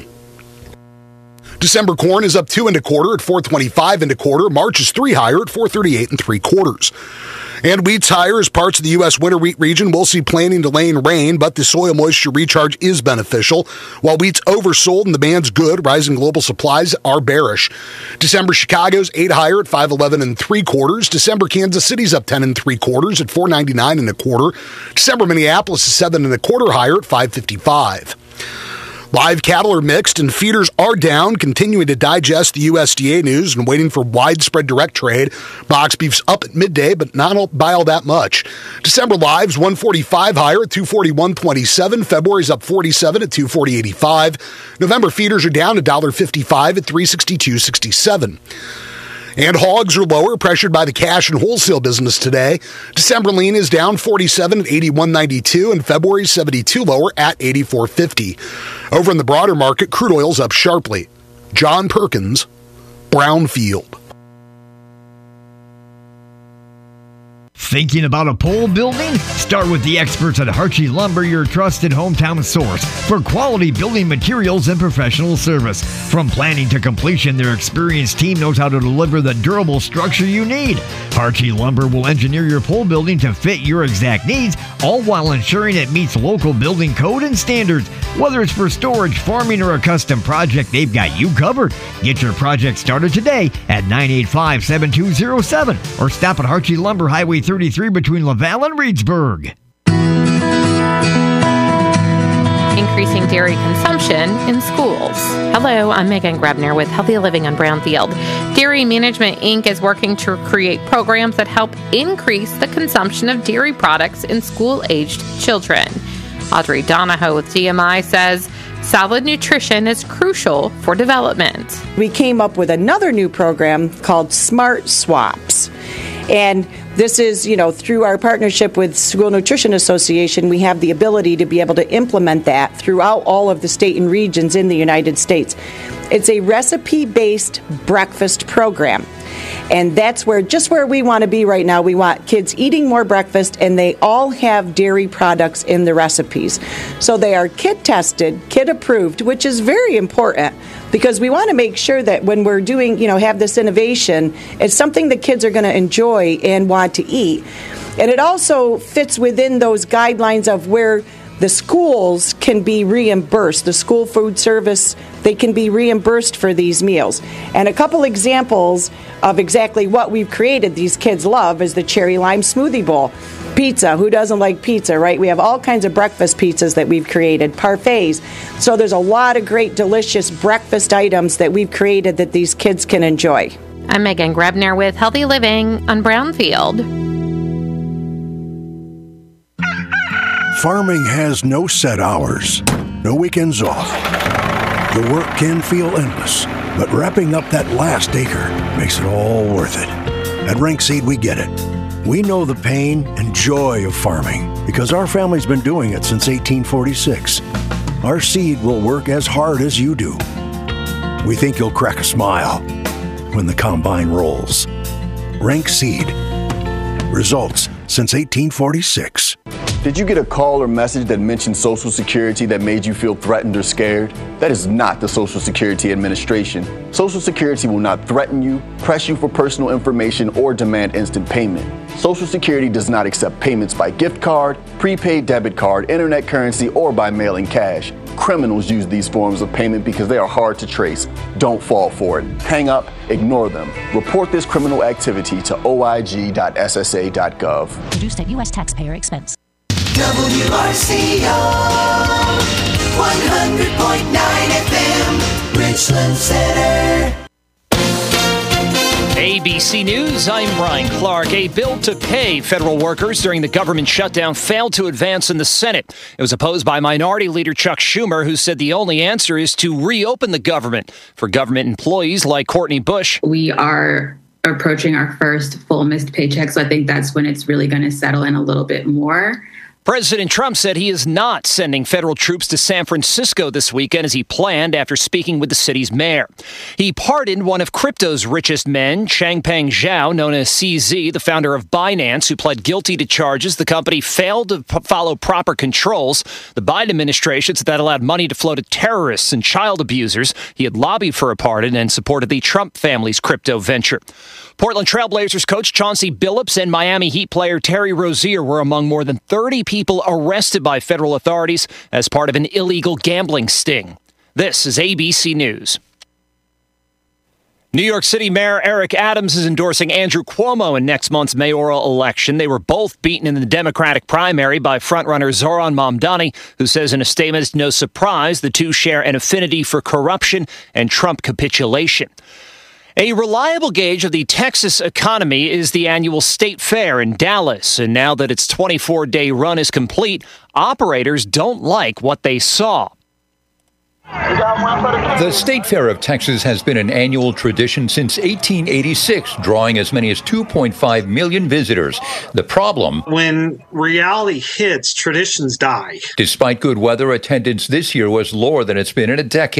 corn is up 2 1/4 at 4.25 1/4. March is 3 higher at 4.38 3/4. And wheat's higher as parts of the U.S. winter wheat region will see planting delaying rain, but the soil moisture recharge is beneficial. While wheat's oversold and demand's good, rising global supplies are bearish. December Chicago's 8 higher at 5.11 3/4. December Kansas City's up 10 3/4 at 4.99 1/4. December Minneapolis is 7 1/4 higher at 5.55. Live cattle are mixed and feeders are down, continuing to digest the USDA news and waiting for widespread direct trade. Box beef's up at midday, but not by all that much. December live's 145 higher at 241.27. February's up 47 at 240.85. November feeders are down $1.55 at 362.67. And hogs are lower, pressured by the cash and wholesale business today. December lean is down 47 at 81.92, and February's 72 lower at 84.50. Over in the broader market, crude oil's up sharply. John Perkins, Brownfield. Thinking about a pole building? Start with the experts at Harchie Lumber, your trusted hometown source for quality building materials and professional service. From planning to completion, their experienced team knows how to deliver the durable structure you need. Harchie Lumber will engineer your pole building to fit your exact needs, all while ensuring it meets local building code and standards. Whether it's for storage, farming, or a custom project, they've got you covered. Get your project started today at 985-7207 or stop at Harchie Lumber, Highway 33 between Laval and Reedsburg. Increasing dairy consumption in schools. Hello, I'm Megan Grebner with Healthy Living on Brownfield. Dairy Management Inc. is working to create programs that help increase the consumption of dairy products in school-aged children. Audrey Donahoe with DMI says solid nutrition is crucial for development. We came up with another new program called Smart Swaps. And this is, through our partnership with School Nutrition Association, we have the ability to be able to implement that throughout all of the state and regions in the United States. It's a recipe-based breakfast program. And that's where we want to be right now. We want kids eating more breakfast, and they all have dairy products in the recipes. So they are kid tested, kid approved, which is very important because we want to make sure that when we're doing, have this innovation, it's something that kids are going to enjoy and want to eat. And it also fits within those guidelines of where the schools can be reimbursed. The school food service, they can be reimbursed for these meals. And a couple examples of exactly what we've created these kids love is the cherry lime smoothie bowl. Pizza, who doesn't like pizza, right? We have all kinds of breakfast pizzas that we've created, parfaits. So there's a lot of great, delicious breakfast items that we've created that these kids can enjoy. I'm Megan Grebner with Healthy Living on Brownfield. Farming has no set hours, no weekends off. The work can feel endless, but wrapping up that last acre makes it all worth it. At Rank Seed, we get it. We know the pain and joy of farming because our family's been doing it since 1846. Our seed will work as hard as you do. We think you'll crack a smile when the combine rolls. Rank Seed. Results since 1846. Did you get a call or message that mentioned Social Security that made you feel threatened or scared? That is not the Social Security Administration. Social Security will not threaten you, press you for personal information, or demand instant payment. Social Security does not accept payments by gift card, prepaid debit card, internet currency, or by mailing cash. Criminals use these forms of payment because they are hard to trace. Don't fall for it. Hang up, ignore them. Report this criminal activity to oig.ssa.gov. Produced at U.S. taxpayer expense. WRCO 100.9 FM, Richland Center. ABC News, I'm Brian Clark. A bill to pay federal workers during the government shutdown failed to advance in the Senate. It was opposed by Minority Leader Chuck Schumer, who said the only answer is to reopen the government for government employees like Courtney Bush. We are approaching our first full missed paycheck, so I think that's when it's really going to settle in a little bit more. President Trump said he is not sending federal troops to San Francisco this weekend as he planned after speaking with the city's mayor. He pardoned one of crypto's richest men, Changpeng Zhao, known as CZ, the founder of Binance, who pled guilty to charges the company failed to follow proper controls. The Biden administration said that allowed money to flow to terrorists and child abusers. He had lobbied for a pardon and supported the Trump family's crypto venture. Portland Trailblazers coach Chauncey Billups and Miami Heat player Terry Rozier were among more than 30 people arrested by federal authorities as part of an illegal gambling sting. This is ABC News. New York City Mayor Eric Adams is endorsing Andrew Cuomo in next month's mayoral election. They were both beaten in the Democratic primary by frontrunner Zohran Mamdani, who says in a statement it's no surprise the two share an affinity for corruption and Trump capitulation. A reliable gauge of the Texas economy is the annual State Fair in Dallas. And now that its 24-day run is complete, operators don't like what they saw. The State Fair of Texas has been an annual tradition since 1886, drawing as many as 2.5 million visitors. The problem: when reality hits, traditions die. Despite good weather, attendance this year was lower than it's been in a decade.